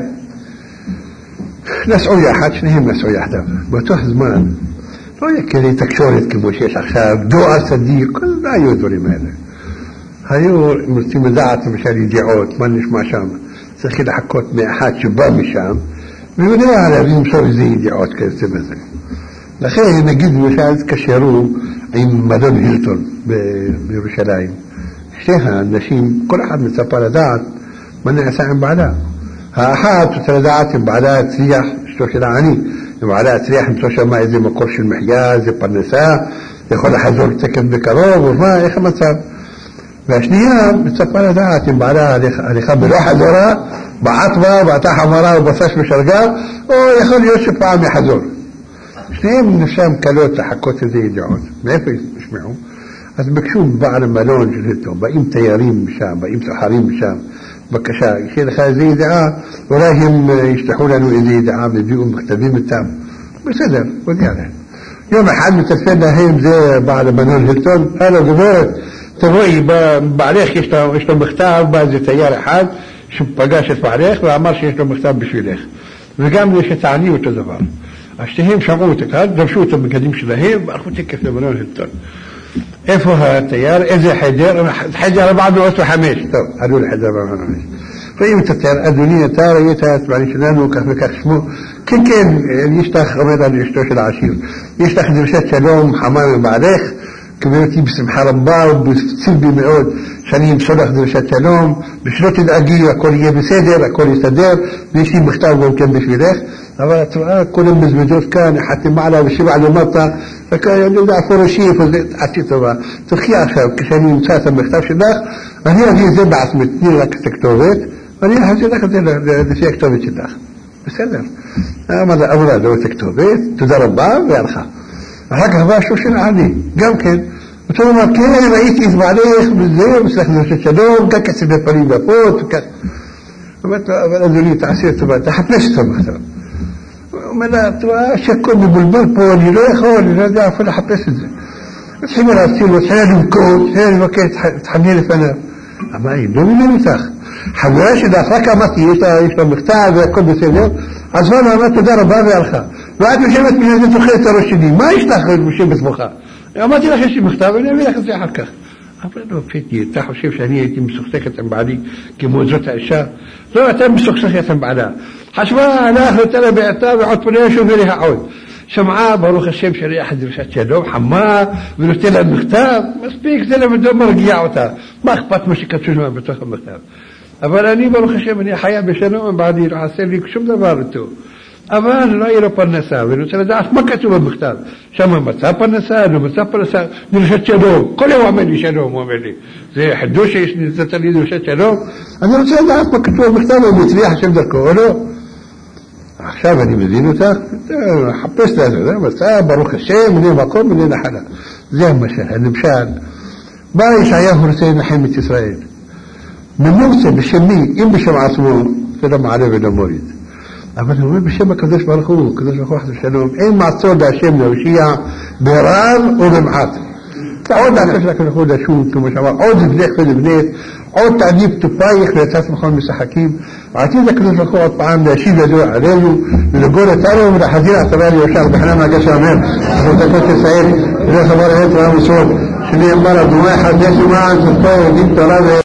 נסעו יחד, שניהם נסעו יחדיו. באותו הזמן, לא היה כלי תקשורת כמו שיש עכשיו, דואר סדיר, כל זה היו הדברים האלה. היו רוצים לדעת למשל ידיעות, מה נשמע שם, צריכים לחכות מאחד שבא משם, ויודע למסור איזה ידיעות כזה בזה. לכן נגיד למשל תקשרו עם מלון הילטון בירושלים. שתי האנשים, כל אחד מצפה לדעת מה נעשה עם בעלה. האחת רוצה לדעת אם בעלה הצליח, אשתו של העני, אם בעלה הצליח למצוא שם איזה מקור של מחיה, איזה פרנסה, יכול לחזור לצקף בקרוב, ומה, איך המצב. והשנייה מצפה לדעת אם בעלה הליכה בלא חזורה, בעטבה, בעטה חמרה ובסש בשרגה, או יכול להיות שפעם יחזור. שניהם נפשם קלות לחכות איזה ידיעות. מאיפה ישמעו? אז ביקשו בעל המלון של הילטון, באים תיירים משם, באים סוחרים משם, בבקשה, יש לך איזה ידיעה, אולי הם ישלחו לנו איזה ידיעה, ויביאו מכתבים איתם. בסדר, הודיע להם. יום אחד מטלפן להם, זה בעל המלון הילטון, הלו גברת, תבואי בעלך יש לו מכתב, בא איזה תייר אחד שפגש את בעלך ואמר שיש לו מכתב בשבילך, וגם יש את העני אותו דבר. השתיהם שמעו את אחד, דרשו אותו בגדים שלהם והלכו תקף למלון הילטון. איפה התייר? איזה חדר? חדר 405. טוב, עלו לחדר 405. רואים את התייר, אדוני אתה ראית את בעלי שלנו כך וכך שמו? כן, יש לך, אומר על אשתו של העשיר, יש לך דרשת שלום חמה מבעלך, קבלתי בשמחה רבה ובציל בי מאוד שאני אמסור לך דרשת שלום, ושלא תדאגי, הכל יהיה בסדר, הכל יסתדר, ויש לי מכתב גם כן בשבילך. אבל את רואה כל המזוודות כאן, חתם מעלה ושבע למטה, אני יודע פורשיף, עשי טובה. תלכי עכשיו, כשאני אמצא את המכתב שלך, אני אביא את זה בעצמי, תני רק את הכתובת, ואני אחזיר לך את זה לפי הכתובת שלך. בסדר. אמרה לו את הכתובת, תודה רבה, והלכה. אחר כך בא שושן עני, גם כן. אותו אומר, כן, ראיתי את בעלך בזה, מסלח דרשת שלום, כך כסף בפנים בפות, וכך. אומרת לו, אבל אדוני, תעשי את טובה, תחפש את המכתב. הוא אומר לה, תראה שהכל מבולבל פה, אני לא יכול, אני לא יודע איפה לחפש את זה. התחיל להפציל לו, התחילה לבכות, התחילה לבקש, תחמי לפניו. אמר, היא לא מבין אותך. חברה שלך, רק אמרתי, יש לו מכתב והכל בסדר, אז הוא אמר, תודה רבה והלכה. ואת יושבת מזה תאכל את הראש שלי, מה יש לך יושב בסמוכה? אמרתי לך, יש לי מכתב, אני אביא לך את זה אחר כך. אבל לא, פתי, אתה חושב שאני הייתי מסוכסכת עם בעלי כמו זאת האישה? לא, אתה מסוכסכת עם בעלה. חשבה, הלך לתלה בעתה ועוד פונה שוב אליה עוד. שמעה, ברוך השם, שריח דרשת שלום, חמה, ונותן לה מכתב, מספיק, זה לבדו מרגיע אותה. מה אכפת מה שכתוב לה בתוך המכתב? אבל אני, ברוך השם, אני חיה בשלום עם בעלי, לא עשה לי שום דבר איתו. אבל לא יהיה לו פרנסה, ואני רוצה לדעת מה כתוב במכתב. שם מצא פרנסה, לא מצא פרנסה, דרשת שלום. כל יום אומר לי שלום, הוא אומר לי. זה חידוש שיש נתת לי דרשת שלום. אני רוצה לדעת מה כתוב במכתב, הוא מצליח השם דרכו, או לא? עכשיו אני מבין אותך, חפש לזה, מצא, ברוך השם, מנה מקום, מנה נחלה. זה המשל. בא ישעיהו רוצה לנחם את ישראל. ממוצא בשם מי, אם בשם עצמו, זה לא מעלה ולא מוריד. אבל הוא אומר בשם הקדוש ברוך הוא, הקדוש ברוך הוא חס ושלום, אין מעצור להשם להושיע ברב או במעט. עוד הקדוש של הקדוש ברוך הוא לשום, כמו שאמר, עוד זבלך ולבנית, עוד תעדיף תופייך ויצאת מכון משחקים. ועתיד הקדוש ברוך הוא עוד פעם להשיב ידו עלינו, ולגור אותנו ולחזיר עטרה ליושר, בחנם הגש האמר, חזקות ישראל, ולך אמר אמת ועם וסוד, שנאמר אדוני חדש ומען, זכו ודין תורה